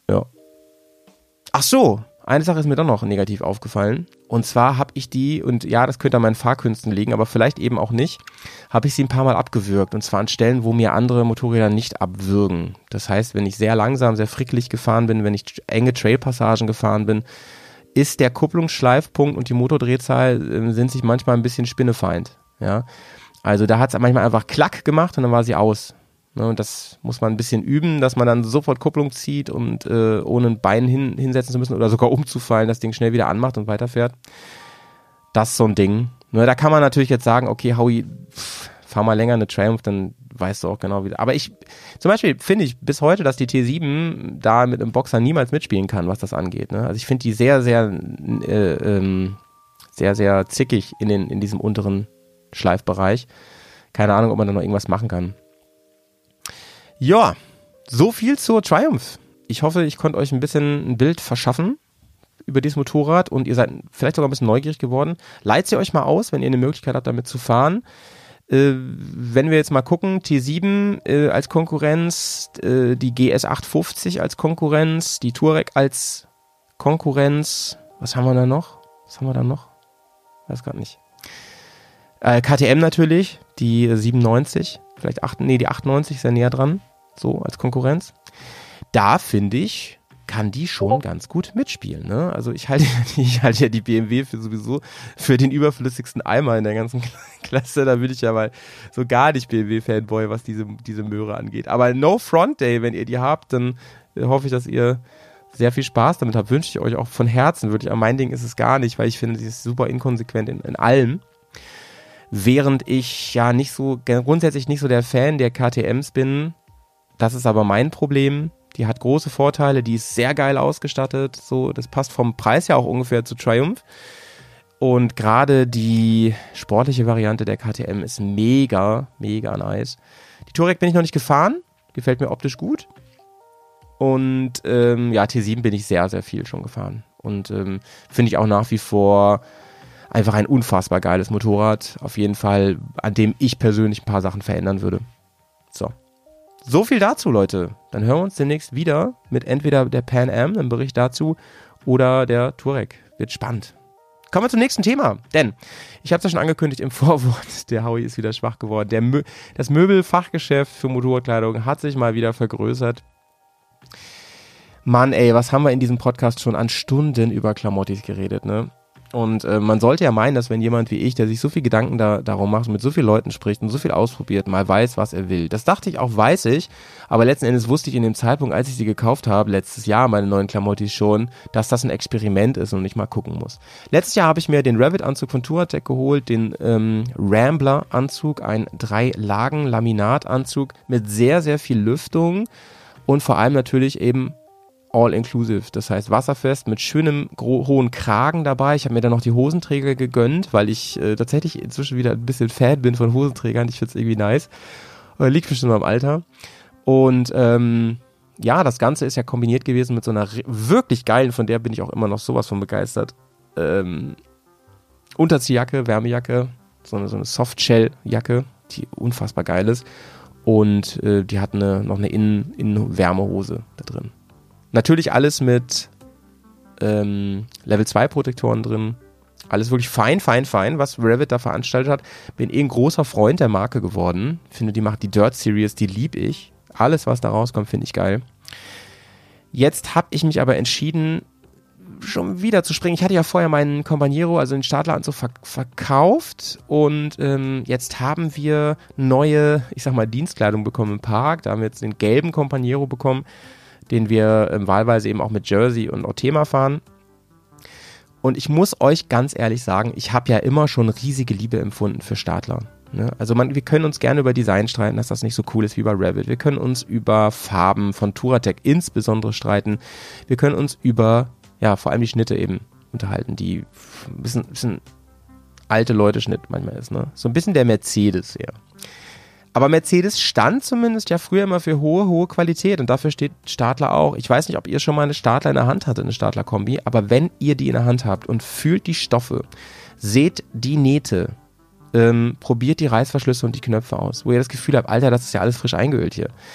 Ja. Ach so, eine Sache ist mir doch noch negativ aufgefallen. Und zwar habe ich die, und ja, das könnte an meinen Fahrkünsten liegen, aber vielleicht eben auch nicht, habe ich sie ein paar Mal abgewürgt. Und zwar an Stellen, wo mir andere Motorräder nicht abwürgen. Das heißt, wenn ich sehr langsam, sehr fricklich gefahren bin, wenn ich enge Trailpassagen gefahren bin, ist der Kupplungsschleifpunkt und die Motordrehzahl äh, sind sich manchmal ein bisschen spinnefeind. Ja? Also da hat es manchmal einfach Klack gemacht und dann war sie aus. Ne, und das muss man ein bisschen üben, dass man dann sofort Kupplung zieht und äh, ohne ein Bein hin, hinsetzen zu müssen oder sogar umzufallen, das Ding schnell wieder anmacht und weiterfährt. Das ist so ein Ding. Ne, da kann man natürlich jetzt sagen, okay, Howie, pff, fahr mal länger eine Triumph, dann weißt du auch genau wieder. Aber ich, zum Beispiel finde ich bis heute, dass die T sieben da mit einem Boxer niemals mitspielen kann, was das angeht. Ne? Also ich finde die sehr, sehr, äh, ähm, sehr, sehr zickig in, den, in diesem unteren Schleifbereich. Keine Ahnung, ob man da noch irgendwas machen kann. Ja, so viel zur Triumph. Ich hoffe, ich konnte euch ein bisschen ein Bild verschaffen über dieses Motorrad und ihr seid vielleicht sogar ein bisschen neugierig geworden. Leiht sie euch mal aus, wenn ihr eine Möglichkeit habt, damit zu fahren. Äh, wenn wir jetzt mal gucken, T sieben äh, als Konkurrenz, äh, die G S achthundertfünfzig als Konkurrenz, die Touareg als Konkurrenz. Was haben wir da noch? Was haben wir da noch? Weiß gerade nicht. Äh, K T M natürlich, die siebenundneunzig. Vielleicht acht, nee, die achtundneunzig ist ja näher dran, so als Konkurrenz. Da finde ich, kann die schon ganz gut mitspielen. Ne? Also ich halte, ich halte ja die B M W für sowieso für den überflüssigsten Eimer in der ganzen Klasse. Da bin ich ja mal so gar nicht B M W-Fanboy, was diese, diese Möhre angeht. Aber No Front Day, wenn ihr die habt, dann hoffe ich, dass ihr sehr viel Spaß damit habt. Wünsche ich euch auch von Herzen. Wirklich, aber mein Ding ist es gar nicht, weil ich finde, sie ist super inkonsequent in, in allem. Während ich ja nicht so, grundsätzlich nicht so der Fan der K T Ms bin, das ist aber mein Problem. Die hat große Vorteile, die ist sehr geil ausgestattet, so, das passt vom Preis ja auch ungefähr zu Triumph. Und gerade die sportliche Variante der K T M ist mega, mega nice. Die Touareg bin ich noch nicht gefahren, gefällt mir optisch gut. Und ähm, ja, T sieben bin ich sehr, sehr viel schon gefahren. Und ähm, finde ich auch nach wie vor einfach ein unfassbar geiles Motorrad. Auf jeden Fall, an dem ich persönlich ein paar Sachen verändern würde. So. So viel dazu, Leute. Dann hören wir uns demnächst wieder mit entweder der Pan Am, einem Bericht dazu, oder der Touareg. Wird spannend. Kommen wir zum nächsten Thema. Denn, ich habe es ja schon angekündigt im Vorwort, der Howie ist wieder schwach geworden. Der Mö- das Möbelfachgeschäft für Motorradkleidung hat sich mal wieder vergrößert. Mann, ey, was haben wir in diesem Podcast schon an Stunden über Klamottis geredet, ne? Und äh, man sollte ja meinen, dass wenn jemand wie ich, der sich so viel Gedanken da, darum macht, mit so vielen Leuten spricht und so viel ausprobiert, mal weiß, was er will. Das dachte ich auch, weiß ich, aber letzten Endes wusste ich in dem Zeitpunkt, als ich sie gekauft habe, letztes Jahr, meine neuen Klamottis schon, dass das ein Experiment ist und ich mal gucken muss. Letztes Jahr habe ich mir den Revit-Anzug von Touratech geholt, den ähm, Rambler-Anzug, ein Drei-Lagen-Laminat-Anzug mit sehr, sehr viel Lüftung und vor allem natürlich eben all-inclusive, das heißt wasserfest mit schönem gro- hohen Kragen dabei. Ich habe mir dann noch die Hosenträger gegönnt, weil ich äh, tatsächlich inzwischen wieder ein bisschen Fan bin von Hosenträgern. Ich finde es irgendwie nice. Äh, liegt bestimmt am Alter. Und ähm, ja, das Ganze ist ja kombiniert gewesen mit so einer re- wirklich geilen, von der bin ich auch immer noch sowas von begeistert, ähm, Unterziehjacke, Wärmejacke, so eine, so eine Softshell-Jacke, die unfassbar geil ist. Und äh, die hat eine, noch eine Innen- Innen-Wärmehose da drin. Natürlich alles mit ähm, Level zwei Protektoren drin. Alles wirklich fein, fein, fein, was Revit da veranstaltet hat. Bin eh ein großer Freund der Marke geworden. Finde, die macht die Dirt Series, die lieb ich. Alles, was da rauskommt, finde ich geil. Jetzt habe ich mich aber entschieden, schon wieder zu springen. Ich hatte ja vorher meinen Companiero, also den Startleranzug, verk- verkauft. Und ähm, jetzt haben wir neue, ich sag mal, Dienstkleidung bekommen im Park. Da haben wir jetzt den gelben Companiero bekommen, den wir ähm, wahlweise eben auch mit Jersey und Autema fahren. Und ich muss euch ganz ehrlich sagen, ich habe ja immer schon riesige Liebe empfunden für Stadler. Ne? Also man, wir können uns gerne über Design streiten, dass das nicht so cool ist wie bei Revit. Wir können uns über Farben von Touratech insbesondere streiten. Wir können uns über, ja, vor allem die Schnitte eben unterhalten, die ein bisschen, bisschen alte Leute-Schnitt manchmal ist. Ne? So ein bisschen der Mercedes eher. Aber Mercedes stand zumindest ja früher immer für hohe, hohe Qualität und dafür steht Stadler auch. Ich weiß nicht, ob ihr schon mal eine Stadler in der Hand hattet, eine Stadler-Kombi, aber wenn ihr die in der Hand habt und fühlt die Stoffe, seht die Nähte, ähm, probiert die Reißverschlüsse und die Knöpfe aus, wo ihr das Gefühl habt, Alter, das ist ja alles frisch eingeölt hier.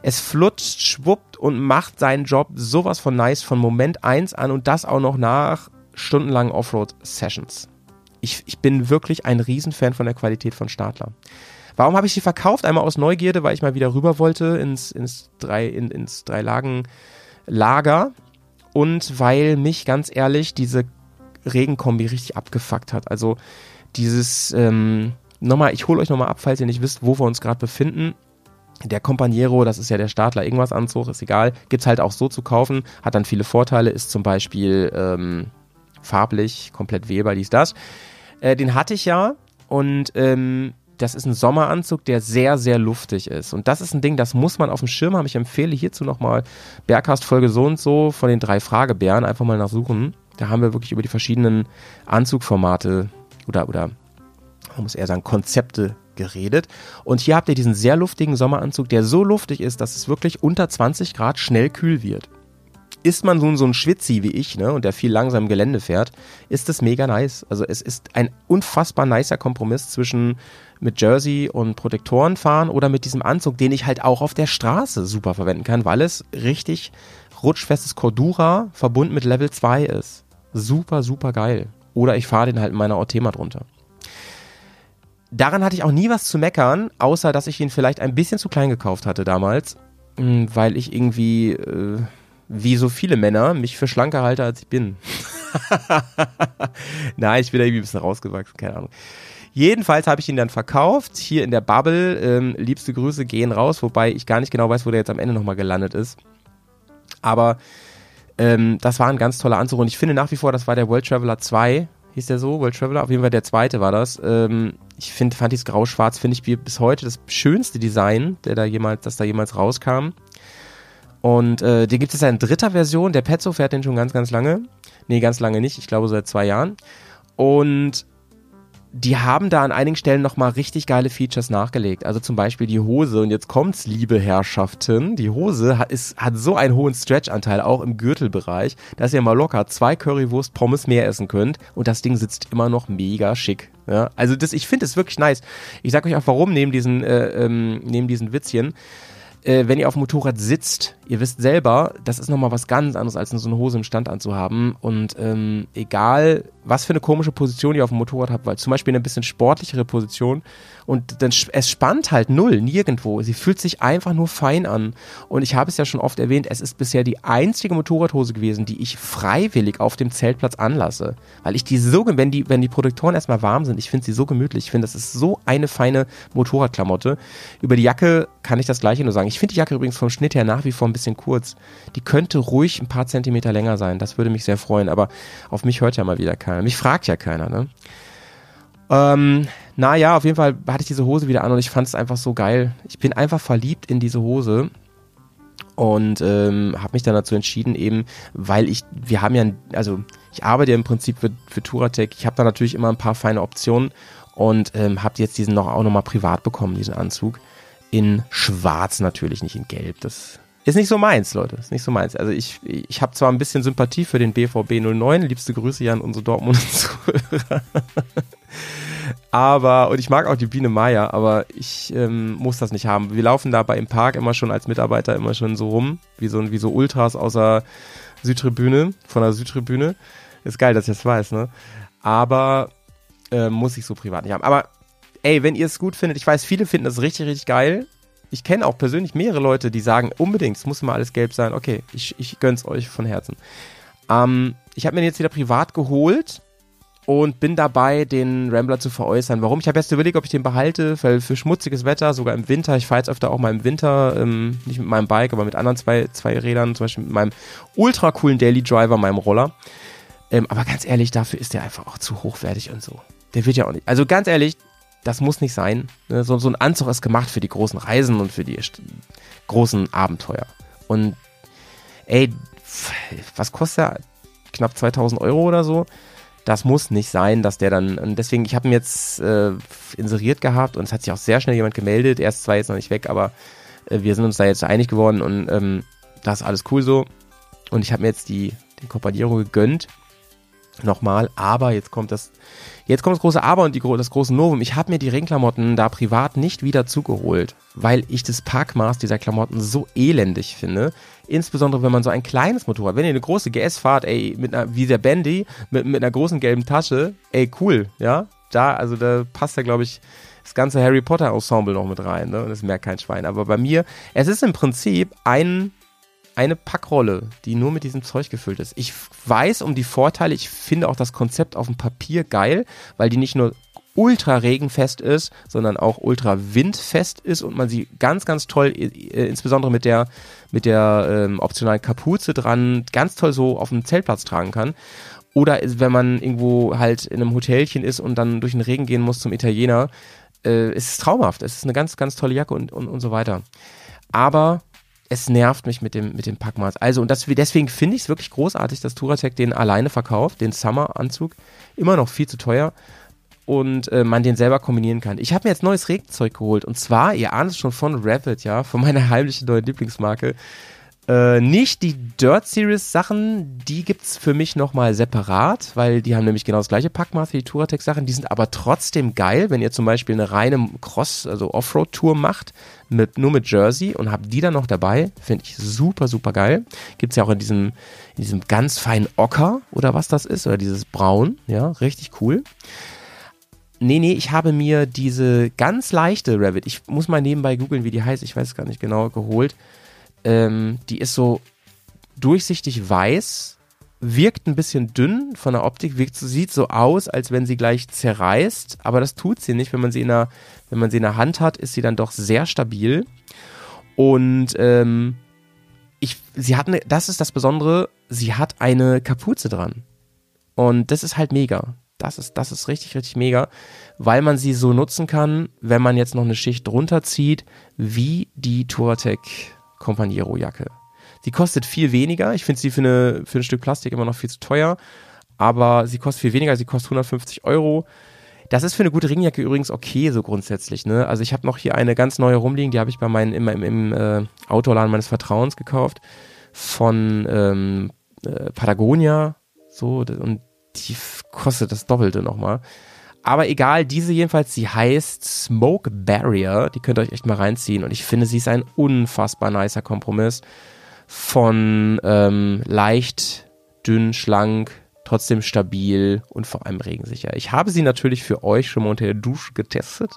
Es flutscht, schwuppt und macht seinen Job sowas von nice von Moment eins an und das auch noch nach stundenlangen Offroad-Sessions. Ich, ich bin wirklich ein Riesenfan von der Qualität von Stadler. Warum habe ich sie verkauft? Einmal aus Neugierde, weil ich mal wieder rüber wollte ins, ins drei, in, ins drei Lagen Lager und weil mich ganz ehrlich diese Regenkombi richtig abgefuckt hat. Also dieses, ähm, nochmal, ich hole euch nochmal ab, falls ihr nicht wisst, wo wir uns gerade befinden. Der Companiero, das ist ja der Stadler irgendwas Anzug, ist egal, gibt's halt auch so zu kaufen, hat dann viele Vorteile, ist zum Beispiel ähm, farblich, komplett wählbar, dies, das. Äh, den hatte ich ja und ähm, das ist ein Sommeranzug, der sehr, sehr luftig ist. Und das ist ein Ding, das muss man auf dem Schirm haben. Ich empfehle hierzu nochmal Bergcast-Folge so und so von den drei Fragebären. Einfach mal nachsuchen. Da haben wir wirklich über die verschiedenen Anzugformate oder, oder man muss eher sagen, Konzepte geredet. Und hier habt ihr diesen sehr luftigen Sommeranzug, der so luftig ist, dass es wirklich unter zwanzig Grad schnell kühl wird. Ist man so, so ein Schwitzi wie ich, ne, und der viel langsam im Gelände fährt, ist das mega nice. Also es ist ein unfassbar nicer Kompromiss zwischen mit Jersey und Protektoren fahren oder mit diesem Anzug, den ich halt auch auf der Straße super verwenden kann, weil es richtig rutschfestes Cordura verbunden mit Level zwei ist. Super, super geil. Oder ich fahre den halt in meiner Ortema drunter. Daran hatte ich auch nie was zu meckern, außer dass ich ihn vielleicht ein bisschen zu klein gekauft hatte damals, weil ich irgendwie, äh, wie so viele Männer, mich für schlanker halte, als ich bin. Nein, ich bin da irgendwie ein bisschen rausgewachsen, keine Ahnung. Jedenfalls habe ich ihn dann verkauft, hier in der Bubble, ähm, liebste Grüße gehen raus, wobei ich gar nicht genau weiß, wo der jetzt am Ende nochmal gelandet ist. Aber ähm, das war ein ganz toller Anzug und ich finde nach wie vor, das war der World Traveler zwei, hieß der so, World Traveler, auf jeden Fall der zweite war das. Ähm, ich find, fand dieses Grau-Schwarz, finde ich bis heute das schönste Design, der da jemals, das da jemals rauskam. Und äh, den gibt es ja in dritter Version, der Pezzo fährt den schon ganz, ganz lange. Nee, ganz lange nicht, ich glaube seit zwei Jahren. Und die haben da an einigen Stellen nochmal richtig geile Features nachgelegt. Also zum Beispiel die Hose. Und jetzt kommt's, liebe Herrschaften. Die Hose hat, ist, hat so einen hohen Stretch-Anteil, auch im Gürtelbereich, dass ihr mal locker zwei Currywurst Pommes mehr essen könnt. Und das Ding sitzt immer noch mega schick. Ja? Also das, ich finde es wirklich nice. Ich sag euch auch warum, neben diesen, äh, ähm, neben diesen Witzchen. Äh, wenn ihr auf dem Motorrad sitzt, ihr wisst selber, das ist nochmal was ganz anderes, als so eine Hose im Stand anzuhaben. Und ähm, egal, was für eine komische Position ihr auf dem Motorrad habt, weil zum Beispiel eine bisschen sportlichere Position und dann, es spannt halt null, nirgendwo. Sie fühlt sich einfach nur fein an. Und ich habe es ja schon oft erwähnt, es ist bisher die einzige Motorradhose gewesen, die ich freiwillig auf dem Zeltplatz anlasse. Weil ich die so, wenn die, wenn die Protektoren erstmal warm sind, ich finde sie so gemütlich. Ich finde, das ist so eine feine Motorradklamotte. Über die Jacke kann ich das Gleiche nur sagen. Ich finde die Jacke übrigens vom Schnitt her nach wie vor ein bisschen kurz. Die könnte ruhig ein paar Zentimeter länger sein. Das würde mich sehr freuen. Aber auf mich hört ja mal wieder keiner. Mich fragt ja keiner, ne? Ähm, naja, auf jeden Fall hatte ich diese Hose wieder an und ich fand es einfach so geil. Ich bin einfach verliebt in diese Hose und ähm, habe mich dann dazu entschieden, eben, weil ich, wir haben ja, also ich arbeite ja im Prinzip für, für Touratech. Ich habe da natürlich immer ein paar feine Optionen und ähm, habe jetzt diesen noch auch nochmal privat bekommen, diesen Anzug. In schwarz natürlich, nicht in gelb. Das ist nicht so meins, Leute. Ist nicht so meins. Also ich, ich habe zwar ein bisschen Sympathie für den B V B null neun. Liebste Grüße hier an unsere Dortmunder Zuhörer. Aber, und ich mag auch die Biene Maya, aber ich ähm, muss das nicht haben. Wir laufen dabei im Park immer schon als Mitarbeiter immer schon so rum, wie so, wie so Ultras aus der Südtribüne, von der Südtribüne. Ist geil, dass ich das weiß, ne? Aber äh, muss ich so privat nicht haben. Aber ey, wenn ihr es gut findet, ich weiß, viele finden das richtig, richtig geil. Ich kenne auch persönlich mehrere Leute, die sagen, unbedingt, es muss immer alles gelb sein. Okay, ich, ich gönn's euch von Herzen. Ähm, ich habe mir den jetzt wieder privat geholt und bin dabei, den Rambler zu veräußern. Warum? Ich habe erst überlegt, ob ich den behalte, weil für schmutziges Wetter, sogar im Winter, ich fahre jetzt öfter auch mal im Winter, ähm, nicht mit meinem Bike, aber mit anderen zwei, zwei Rädern, zum Beispiel mit meinem ultra coolen Daily Driver, meinem Roller. Ähm, aber ganz ehrlich, dafür ist der einfach auch zu hochwertig und so. Der wird ja auch nicht, also ganz ehrlich, das muss nicht sein. So, so ein Anzug ist gemacht für die großen Reisen und für die st- großen Abenteuer. Und ey, was kostet der? Knapp zweitausend Euro oder so? Das muss nicht sein, dass der dann, und deswegen, ich habe ihn jetzt äh, inseriert gehabt und es hat sich auch sehr schnell jemand gemeldet. Er ist zwar jetzt noch nicht weg, aber äh, wir sind uns da jetzt einig geworden und ähm, das ist alles cool so. Und ich habe mir jetzt die, den Companiero gegönnt. nochmal, aber jetzt kommt das, jetzt kommt das große Aber und die, das große Novum. Ich habe mir die Regenklamotten da privat nicht wieder zugeholt, weil ich das Packmaß dieser Klamotten so elendig finde. Insbesondere, wenn man so ein kleines Motorrad, wenn ihr eine große G S fahrt, ey, mit einer, wie der Bandy, mit, mit einer großen gelben Tasche, ey, cool, ja. Da, also da passt ja, glaube ich, das ganze Harry Potter Ensemble noch mit rein, ne? Und das merkt kein Schwein. Aber bei mir, es ist im Prinzip ein eine Packrolle, die nur mit diesem Zeug gefüllt ist. Ich weiß um die Vorteile, ich finde auch das Konzept auf dem Papier geil, weil die nicht nur ultra regenfest ist, sondern auch ultra windfest ist und man sie ganz, ganz toll, äh, insbesondere mit der, mit der ähm, optionalen Kapuze dran, ganz toll so auf dem Zeltplatz tragen kann. Oder wenn man irgendwo halt in einem Hotelchen ist und dann durch den Regen gehen muss zum Italiener, äh, ist es traumhaft. Es ist eine ganz, ganz tolle Jacke und, und, und so weiter. Aber es nervt mich mit dem, mit dem Packmaß. Also, und das, deswegen finde ich es wirklich großartig, dass Touratech den alleine verkauft, den Summer-Anzug. Immer noch viel zu teuer. Und äh, man den selber kombinieren kann. Ich habe mir jetzt neues Regenzeug geholt. Und zwar, ihr ahnt es schon, von Rapid, ja, von meiner heimlichen neuen Lieblingsmarke. Äh, nicht die Dirt Series Sachen, die gibt's für mich nochmal separat, weil die haben nämlich genau das gleiche Packmaß wie die Touratech Sachen, die sind aber trotzdem geil, wenn ihr zum Beispiel eine reine Cross, also Offroad Tour macht, mit, nur mit Jersey und habt die dann noch dabei, finde ich super, super geil. Gibt's ja auch in diesem, in diesem ganz feinen Ocker oder was das ist, oder dieses Braun, ja, richtig cool. Nee, nee, ich habe mir diese ganz leichte Rabbit, ich muss mal nebenbei googeln, wie die heißt, ich weiß es gar nicht genau, geholt. Ähm, die ist so durchsichtig weiß, wirkt ein bisschen dünn von der Optik, wirkt, sieht so aus, als wenn sie gleich zerreißt, aber das tut sie nicht. Wenn man sie in der, wenn man sie in der Hand hat, ist sie dann doch sehr stabil. Und ähm, ich, sie hat eine, das ist das Besondere, sie hat eine Kapuze dran. Und das ist halt mega. Das ist, das ist richtig, richtig mega, weil man sie so nutzen kann, wenn man jetzt noch eine Schicht drunter zieht, wie die Touratech Companiero-Jacke. Sie kostet viel weniger. Ich finde sie für, eine, für ein Stück Plastik immer noch viel zu teuer, aber sie kostet viel weniger. Sie kostet hundertfünfzig Euro. Das ist für eine gute Regenjacke übrigens okay, so grundsätzlich. Ne? Also ich habe noch hier eine ganz neue rumliegen, die habe ich bei meinen, im, im, im äh, Outdoor-Laden meines Vertrauens gekauft, von ähm, äh, Patagonia. So, und die kostet das Doppelte nochmal. Aber egal, diese jedenfalls, sie heißt Smoke Barrier, die könnt ihr euch echt mal reinziehen und ich finde, sie ist ein unfassbar nicer Kompromiss von ähm, leicht, dünn, schlank, trotzdem stabil und vor allem regensicher. Ich habe sie natürlich für euch schon mal unter der Dusche getestet.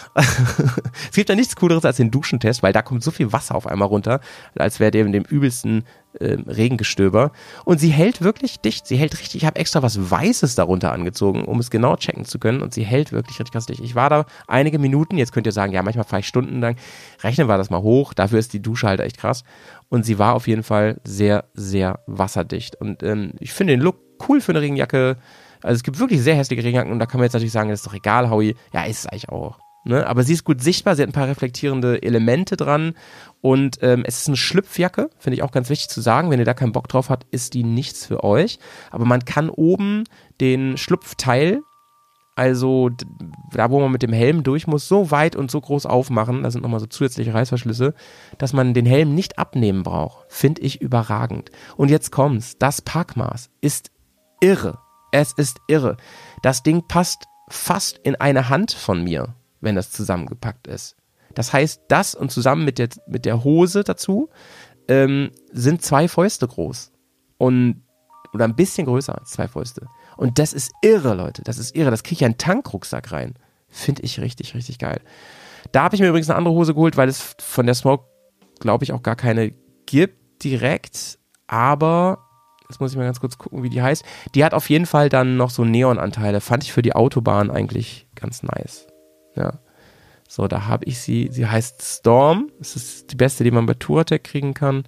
Es gibt ja nichts Cooleres als den Duschentest, weil da kommt so viel Wasser auf einmal runter, als wäre der in dem übelsten äh, Regengestöber. Und sie hält wirklich dicht. Sie hält richtig, ich habe extra was Weißes darunter angezogen, um es genau checken zu können. Und sie hält wirklich richtig krass dicht. Ich war da einige Minuten, jetzt könnt ihr sagen, ja, manchmal fahre ich stundenlang. Rechnen wir das mal hoch, dafür ist die Dusche halt echt krass. Und sie war auf jeden Fall sehr, sehr wasserdicht. Und ähm, ich finde den Look cool für eine Regenjacke. Also es gibt wirklich sehr hässliche Regenjacken und da kann man jetzt natürlich sagen, das ist doch egal, Howie. Ja, ist es eigentlich auch. Ne? Aber sie ist gut sichtbar, sie hat ein paar reflektierende Elemente dran und ähm, es ist eine Schlüpfjacke, finde ich auch ganz wichtig zu sagen. Wenn ihr da keinen Bock drauf habt, ist die nichts für euch. Aber man kann oben den Schlupfteil, also da, wo man mit dem Helm durch muss, so weit und so groß aufmachen, da sind nochmal so zusätzliche Reißverschlüsse, dass man den Helm nicht abnehmen braucht. Finde ich überragend. Und jetzt kommt's, das Packmaß ist irre. Es ist irre. Das Ding passt fast in eine Hand von mir, wenn das zusammengepackt ist. Das heißt, das und zusammen mit der, mit der Hose dazu ähm, sind zwei Fäuste groß. Und, oder ein bisschen größer als zwei Fäuste. Und das ist irre, Leute. Das ist irre. Das kriege ich ja in einen Tankrucksack rein. Finde ich richtig, richtig geil. Da habe ich mir übrigens eine andere Hose geholt, weil es von der Smoke, glaube ich, auch gar keine gibt direkt. Aber jetzt muss ich mal ganz kurz gucken, wie die heißt. Die hat auf jeden Fall dann noch so Neonanteile. Fand ich für die Autobahn eigentlich ganz nice. Ja. So, da habe ich sie. Sie heißt Storm. Das ist die beste, die man bei Touratech kriegen kann.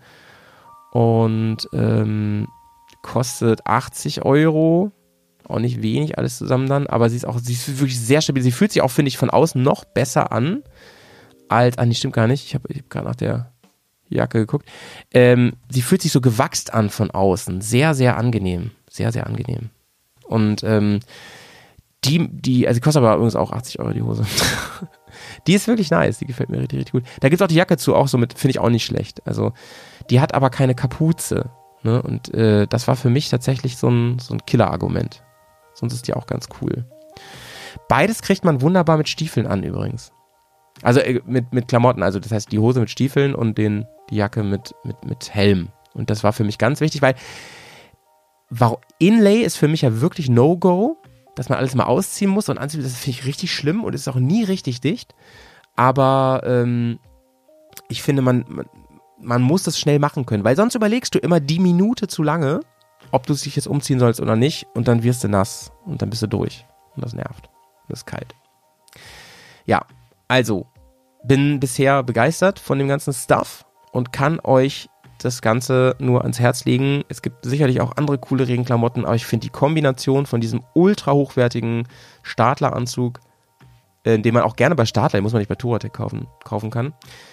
Und ähm, kostet achtzig Euro. Auch nicht wenig, alles zusammen dann. Aber sie ist auch, sie ist wirklich sehr stabil. Sie fühlt sich auch, finde ich, von außen noch besser an. Als, ah, nee, stimmt gar nicht. Ich habe ich hab gerade nach der Jacke geguckt. Ähm, sie fühlt sich so gewachst an von außen. Sehr, sehr angenehm. Sehr, sehr angenehm. Und ähm, die, die, also die kostet aber übrigens auch achtzig Euro die Hose. Die ist wirklich nice. Die gefällt mir richtig, richtig gut. Da gibt es auch die Jacke zu, auch so mit, finde ich auch nicht schlecht. Also, die hat aber keine Kapuze. Ne? Und äh, das war für mich tatsächlich so ein, so ein Killer-Argument. Sonst ist die auch ganz cool. Beides kriegt man wunderbar mit Stiefeln an übrigens. Also äh, mit, mit Klamotten, also das heißt die Hose mit Stiefeln und den, die Jacke mit, mit, mit Helm. Und das war für mich ganz wichtig, weil warum, Inlay ist für mich ja wirklich No-Go, dass man alles mal ausziehen muss und anziehen, das finde ich richtig schlimm und ist auch nie richtig dicht. Aber ähm, ich finde, man, man Man muss das schnell machen können, weil sonst überlegst du immer die Minute zu lange, ob du dich jetzt umziehen sollst oder nicht und dann wirst du nass und dann bist du durch und das nervt. Das ist kalt. Ja, also bin bisher begeistert von dem ganzen Stuff und kann euch das Ganze nur ans Herz legen. Es gibt sicherlich auch andere coole Regenklamotten, aber ich finde die Kombination von diesem ultra hochwertigen Startleranzug, äh, den man auch gerne bei Startler, den muss man nicht bei Touratech kaufen, kaufen kann,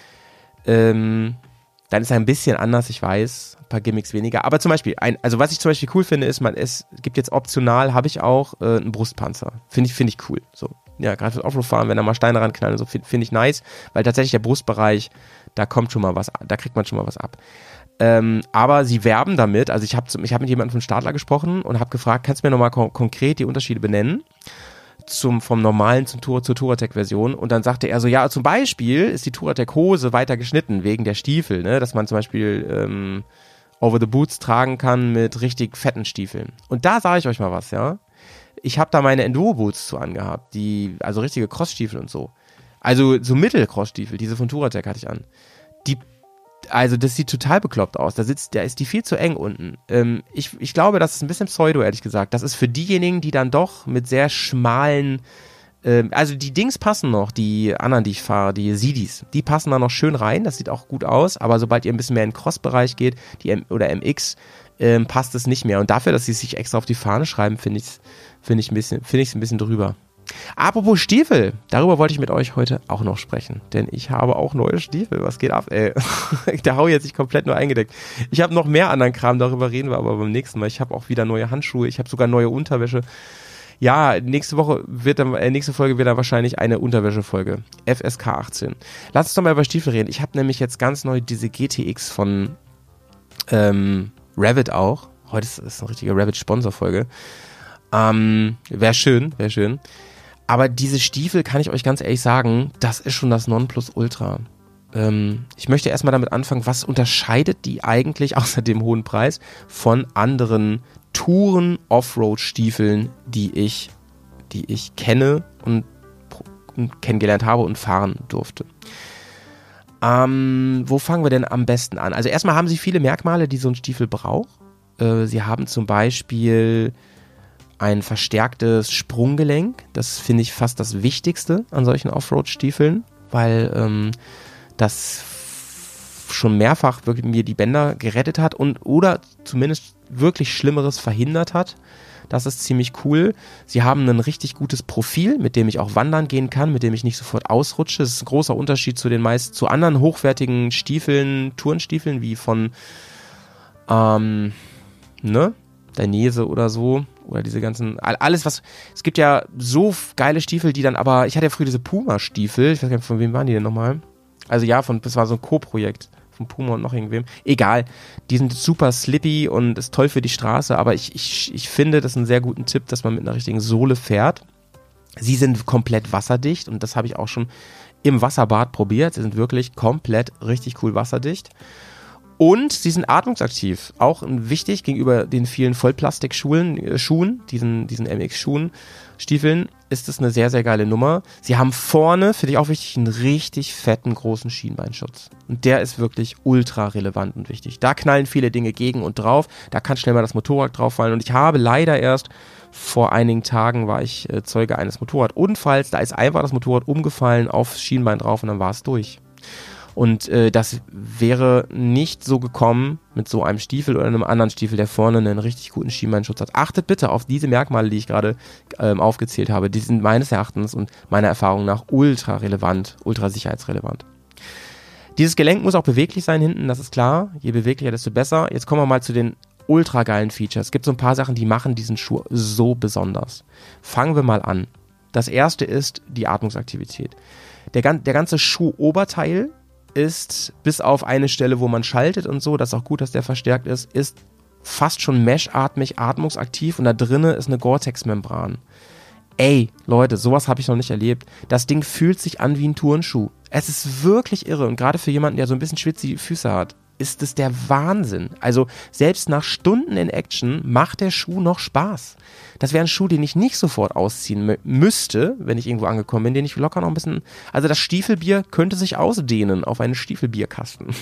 ähm, dann ist er ein bisschen anders, ich weiß, ein paar Gimmicks weniger. Aber zum Beispiel, ein, also was ich zum Beispiel cool finde, ist, man, es gibt jetzt optional, habe ich auch äh, einen Brustpanzer. Finde ich, finde ich cool. So, ja, gerade fürs Offroad-Fahren, wenn da mal Steine ranknallen und so, finde find ich nice, weil tatsächlich der Brustbereich, da kommt schon mal was, da kriegt man schon mal was ab. Ähm, aber sie werben damit, also ich habe ich hab mit jemandem von Startler gesprochen und habe gefragt, kannst du mir nochmal kon- konkret die Unterschiede benennen? Zum, vom normalen zum Tour, zur Touratech-Version und dann sagte er so, ja, zum Beispiel ist die Touratech-Hose weiter geschnitten wegen der Stiefel, ne, dass man zum Beispiel ähm, Over-the-Boots tragen kann mit richtig fetten Stiefeln. Und da sage ich euch mal was, ja. Ich habe da meine Enduro-Boots zu angehabt, die, also richtige Cross-Stiefel und so. Also so Mittel-Cross-Stiefel, diese von Touratech hatte ich an. Die Also das sieht total bekloppt aus. Da sitzt, da ist die viel zu eng unten. Ähm, ich, ich glaube, das ist ein bisschen Pseudo, ehrlich gesagt. Das ist für diejenigen, die dann doch mit sehr schmalen, ähm, also die Dings passen noch, die anderen, die ich fahre, die Sidis, die passen da noch schön rein. Das sieht auch gut aus. Aber sobald ihr ein bisschen mehr in den Cross-Bereich geht, die M oder M X, ähm, passt es nicht mehr. Und dafür, dass sie sich extra auf die Fahne schreiben, finde ich es finde ich ein bisschen, finde ich es ein bisschen drüber. Apropos Stiefel, darüber wollte ich mit euch heute auch noch sprechen, denn ich habe auch neue Stiefel. Was geht ab, ey? Da hau ich jetzt nicht komplett nur eingedeckt. Ich habe noch mehr anderen Kram, darüber reden wir aber beim nächsten Mal. Ich habe auch wieder neue Handschuhe, ich habe sogar neue Unterwäsche. Ja, nächste Woche wird dann, äh, nächste Folge wird dann wahrscheinlich eine Unterwäschefolge. F S K achtzehn. Lass uns doch mal über Stiefel reden. Ich habe nämlich jetzt ganz neu diese G T X von ähm, Revit auch. Heute ist, ist eine richtige Revit-Sponsor-Folge. Ähm, wäre schön, wäre schön. Aber diese Stiefel, kann ich euch ganz ehrlich sagen, das ist schon das Nonplusultra. Ähm, ich möchte erstmal damit anfangen, was unterscheidet die eigentlich, außer dem hohen Preis, von anderen Touren-Offroad-Stiefeln, die ich, die ich kenne und, und kennengelernt habe und fahren durfte. Ähm, wo fangen wir denn am besten an? Also erstmal haben sie viele Merkmale, die so ein Stiefel braucht. Äh, sie haben zum Beispiel ein verstärktes Sprunggelenk. Das finde ich fast das Wichtigste an solchen Offroad-Stiefeln, weil ähm, das schon mehrfach wirklich mir die Bänder gerettet hat und oder zumindest wirklich Schlimmeres verhindert hat. Das ist ziemlich cool. Sie haben ein richtig gutes Profil, mit dem ich auch wandern gehen kann, mit dem ich nicht sofort ausrutsche. Das ist ein großer Unterschied zu den meist zu anderen hochwertigen Stiefeln, Tourenstiefeln wie von ähm, ne, Dainese oder so. Oder diese ganzen, alles was, es gibt ja so geile Stiefel, die dann aber, ich hatte ja früher diese Puma-Stiefel, ich weiß gar nicht, von wem waren die denn nochmal? Also ja, von, das war so ein Co-Projekt von Puma und noch irgendwem. Egal, die sind super slippy und ist toll für die Straße, aber ich, ich, ich finde das einen sehr guten Tipp, dass man mit einer richtigen Sohle fährt. Sie sind komplett wasserdicht und das habe ich auch schon im Wasserbad probiert. Sie sind wirklich komplett richtig cool wasserdicht. Und sie sind atmungsaktiv, auch wichtig gegenüber den vielen Vollplastikschuhen, äh, Schuhen, diesen, diesen M X-Schuhen, Stiefeln, ist es eine sehr, sehr geile Nummer. Sie haben vorne, finde ich auch wichtig, einen richtig fetten, großen Schienbeinschutz. Und der ist wirklich ultra relevant und wichtig. Da knallen viele Dinge gegen und drauf, da kann schnell mal das Motorrad drauf fallen. Und ich habe leider erst vor einigen Tagen war ich äh, Zeuge eines Motorradunfalls, da ist einfach das Motorrad umgefallen aufs Schienbein drauf und dann war es durch. Und äh, das wäre nicht so gekommen mit so einem Stiefel oder einem anderen Stiefel, der vorne einen richtig guten Schienbeinschutz hat. Achtet bitte auf diese Merkmale, die ich gerade ähm, aufgezählt habe. Die sind meines Erachtens und meiner Erfahrung nach ultra relevant, ultra sicherheitsrelevant. Dieses Gelenk muss auch beweglich sein hinten, das ist klar. Je beweglicher, desto besser. Jetzt kommen wir mal zu den ultra geilen Features. Es gibt so ein paar Sachen, die machen diesen Schuh so besonders. Fangen wir mal an. Das erste ist die Atmungsaktivität. Der, der ganze Schuhoberteil ist bis auf eine Stelle, wo man schaltet und so, das ist auch gut, dass der verstärkt ist, ist fast schon meshatmig, atmungsaktiv und da drinnen ist eine Gore-Tex-Membran. Ey, Leute, sowas habe ich noch nicht erlebt. Das Ding fühlt sich an wie ein Turnschuh. Es ist wirklich irre und gerade für jemanden, der so ein bisschen schwitzige Füße hat, ist es der Wahnsinn. Also selbst nach Stunden in Action macht der Schuh noch Spaß. Das wäre ein Schuh, den ich nicht sofort ausziehen m- müsste, wenn ich irgendwo angekommen bin, den ich locker noch ein bisschen, also das Stiefelbier könnte sich ausdehnen auf einen Stiefelbierkasten.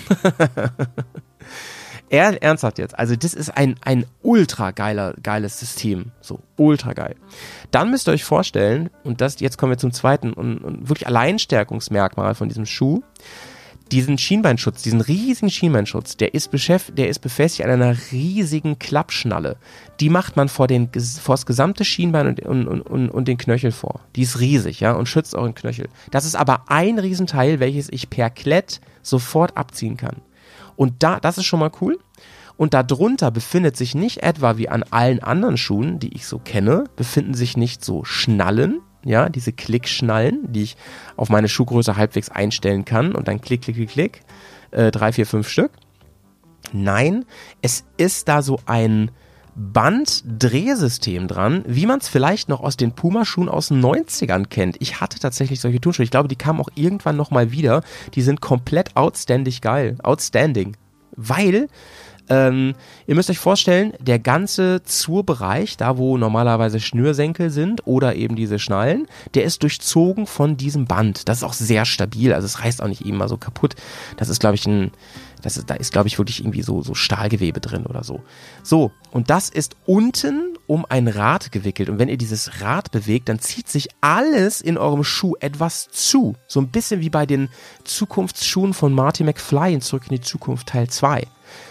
Er, ernsthaft jetzt, also das ist ein, ein ultra geiler, geiles System, so ultra geil. Dann müsst ihr euch vorstellen, und das, jetzt kommen wir zum zweiten und, und wirklich Alleinstärkungsmerkmal von diesem Schuh, diesen Schienbeinschutz, diesen riesigen Schienbeinschutz, der ist, beschäft, der ist befestigt an einer riesigen Klappschnalle. Die macht man vor, den, vor das gesamte Schienbein und, und, und, und den Knöchel vor. Die ist riesig, ja, und schützt euren Knöchel. Das ist aber ein Riesenteil, welches ich per Klett sofort abziehen kann. Und da, das ist schon mal cool. Und darunter befindet sich nicht etwa wie an allen anderen Schuhen, die ich so kenne, befinden sich nicht so Schnallen, ja, diese Klickschnallen, die ich auf meine Schuhgröße halbwegs einstellen kann und dann klick, klick, klick, klick, äh, drei, vier, fünf Stück. Nein, es ist da so ein Banddrehsystem dran, wie man es vielleicht noch aus den Puma-Schuhen aus den neunzigern kennt. Ich hatte tatsächlich solche Turnschuhe. Ich glaube, die kamen auch irgendwann nochmal wieder. Die sind komplett outstanding geil. Outstanding. Weil, ähm, ihr müsst euch vorstellen, der ganze Zurbereich, da wo normalerweise Schnürsenkel sind oder eben diese Schnallen, der ist durchzogen von diesem Band. Das ist auch sehr stabil. Also es reißt auch nicht eben mal so kaputt. Das ist, glaube ich, ein... Das ist, da ist, glaube ich, wirklich irgendwie so, so Stahlgewebe drin oder so. So, und das ist unten um ein Rad gewickelt. Und wenn ihr dieses Rad bewegt, dann zieht sich alles in eurem Schuh etwas zu. So ein bisschen wie bei den Zukunftsschuhen von Marty McFly in Zurück in die Zukunft Teil zwei.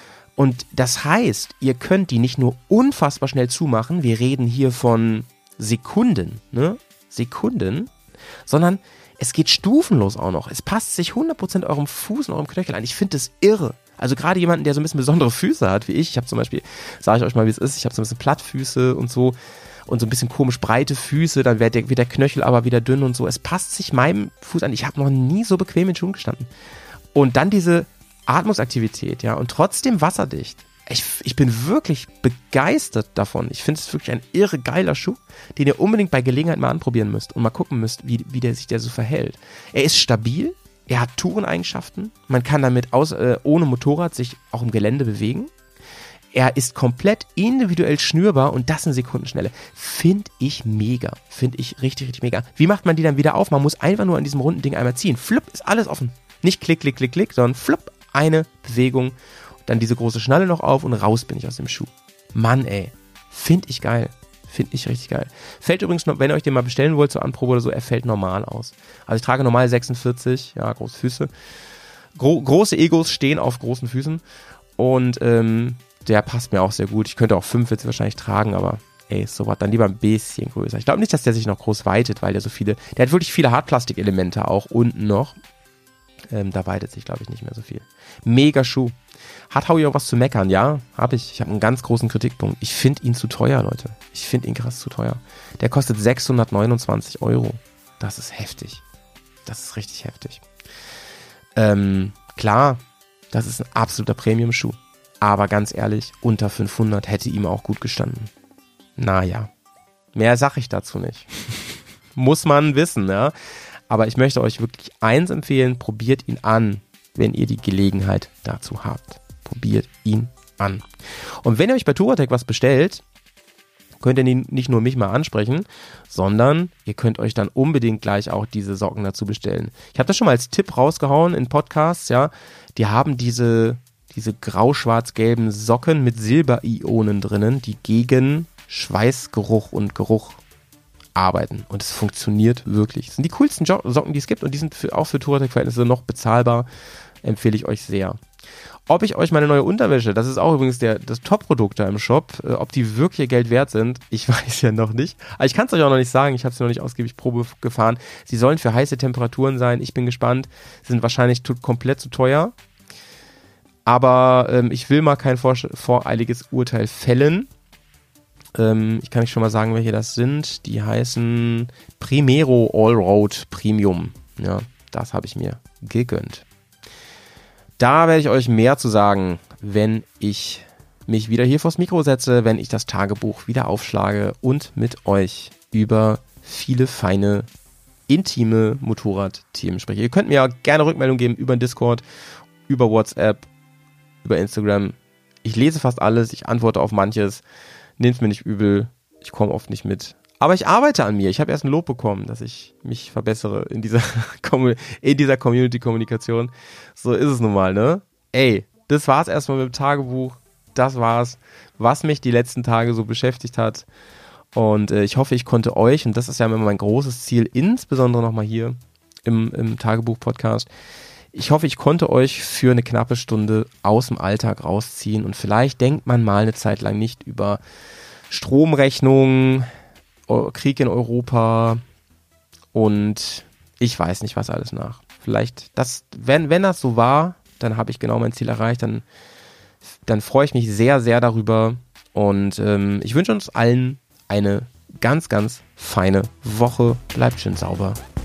Und das heißt, ihr könnt die nicht nur unfassbar schnell zumachen, wir reden hier von Sekunden, ne? Sekunden, sondern es geht stufenlos auch noch. Es passt sich hundert Prozent eurem Fuß und eurem Knöchel an. Ich finde das irre. Also gerade jemanden, der so ein bisschen besondere Füße hat wie ich. Ich habe zum Beispiel, sage ich euch mal, wie es ist, ich habe so ein bisschen Plattfüße und so und so ein bisschen komisch breite Füße. Dann wird der, wird der Knöchel aber wieder dünn und so. Es passt sich meinem Fuß an. Ich habe noch nie so bequem in Schuhen gestanden. Und dann diese Atmungsaktivität, ja, und trotzdem wasserdicht. Ich, ich bin wirklich begeistert davon. Ich finde es wirklich ein irre geiler Schuh, den ihr unbedingt bei Gelegenheit mal anprobieren müsst und mal gucken müsst, wie, wie der sich der so verhält. Er ist stabil, er hat Toureneigenschaften, man kann damit aus, äh, ohne Motorrad sich auch im Gelände bewegen. Er ist komplett individuell schnürbar und das in Sekundenschnelle. Finde ich mega. Finde ich richtig, richtig mega. Wie macht man die dann wieder auf? Man muss einfach nur an diesem runden Ding einmal ziehen. Flupp, ist alles offen. Nicht klick, klick, klick, klick, sondern flupp, eine Bewegung. Dann diese große Schnalle noch auf und raus bin ich aus dem Schuh. Mann, ey. Finde ich geil. Finde ich richtig geil. Fällt übrigens, noch, wenn ihr euch den mal bestellen wollt, zur Anprobe oder so, er fällt normal aus. Also ich trage normal sechsundvierzig, ja, große Füße. Gro- große Egos stehen auf großen Füßen. Und ähm, der passt mir auch sehr gut. Ich könnte auch fünfundvierzig wahrscheinlich tragen, aber ey, so was, dann lieber ein bisschen größer. Ich glaube nicht, dass der sich noch groß weitet, weil der so viele, der hat wirklich viele Hartplastikelemente auch unten noch. Ähm, da weitet sich, glaube ich, nicht mehr so viel. Mega Schuh. Hat Howie auch was zu meckern? Ja, habe ich. Ich habe einen ganz großen Kritikpunkt. Ich finde ihn zu teuer, Leute. Ich finde ihn krass zu teuer. Der kostet sechshundertneunundzwanzig Euro. Das ist heftig. Das ist richtig heftig. Ähm, klar, das ist ein absoluter Premium-Schuh. Aber ganz ehrlich, unter fünfhundert hätte ihm auch gut gestanden. Naja, mehr sage ich dazu nicht. Muss man wissen, ja. Aber ich möchte euch wirklich eins empfehlen, probiert ihn an, wenn ihr die Gelegenheit dazu habt. Probiert ihn an. Und wenn ihr euch bei Touratech was bestellt, könnt ihr nicht nur mich mal ansprechen, sondern ihr könnt euch dann unbedingt gleich auch diese Socken dazu bestellen. Ich habe das schon mal als Tipp rausgehauen in Podcasts, ja. Die haben diese, diese grau-schwarz-gelben Socken mit Silberionen drinnen, die gegen Schweißgeruch und Geruch arbeiten. Und es funktioniert wirklich. Das sind die coolsten jo- Socken, die es gibt und die sind für, auch für Touratech-Verhältnisse noch bezahlbar. Empfehle ich euch sehr. Ob ich euch meine neue Unterwäsche, das ist auch übrigens der, das Top-Produkt da im Shop, äh, ob die wirklich ihr Geld wert sind, ich weiß ja noch nicht. Aber ich kann es euch auch noch nicht sagen, ich habe sie noch nicht ausgiebig Probe gefahren. Sie sollen für heiße Temperaturen sein, ich bin gespannt. Sie sind wahrscheinlich t- komplett zu teuer. Aber ähm, ich will mal kein vor- voreiliges Urteil fällen. Ähm, ich kann euch schon mal sagen, welche das sind. Die heißen Primero Allroad Premium. Ja, das habe ich mir gegönnt. Da werde ich euch mehr zu sagen, wenn ich mich wieder hier vors Mikro setze, wenn ich das Tagebuch wieder aufschlage und mit euch über viele feine, intime Motorradthemen spreche. Ihr könnt mir ja gerne Rückmeldung geben über den Discord, über WhatsApp, über Instagram. Ich lese fast alles, ich antworte auf manches. Nehmt mir nicht übel, ich komme oft nicht mit. Aber ich arbeite an mir. Ich habe erst ein Lob bekommen, dass ich mich verbessere in dieser, in dieser Community-Kommunikation. So ist es nun mal, ne? Ey, das war's erstmal mit dem Tagebuch. Das war's, was mich die letzten Tage so beschäftigt hat. Und äh, ich hoffe, ich konnte euch, und das ist ja immer mein großes Ziel, insbesondere nochmal hier im, im Tagebuch-Podcast, ich hoffe, ich konnte euch für eine knappe Stunde aus dem Alltag rausziehen und vielleicht denkt man mal eine Zeit lang nicht über Stromrechnungen, Krieg in Europa und ich weiß nicht, was alles nach. Vielleicht, das, wenn, wenn das so war, dann habe ich genau mein Ziel erreicht, dann, dann freue ich mich sehr, sehr darüber und ähm, ich wünsche uns allen eine ganz, ganz feine Woche. Bleibt schön sauber.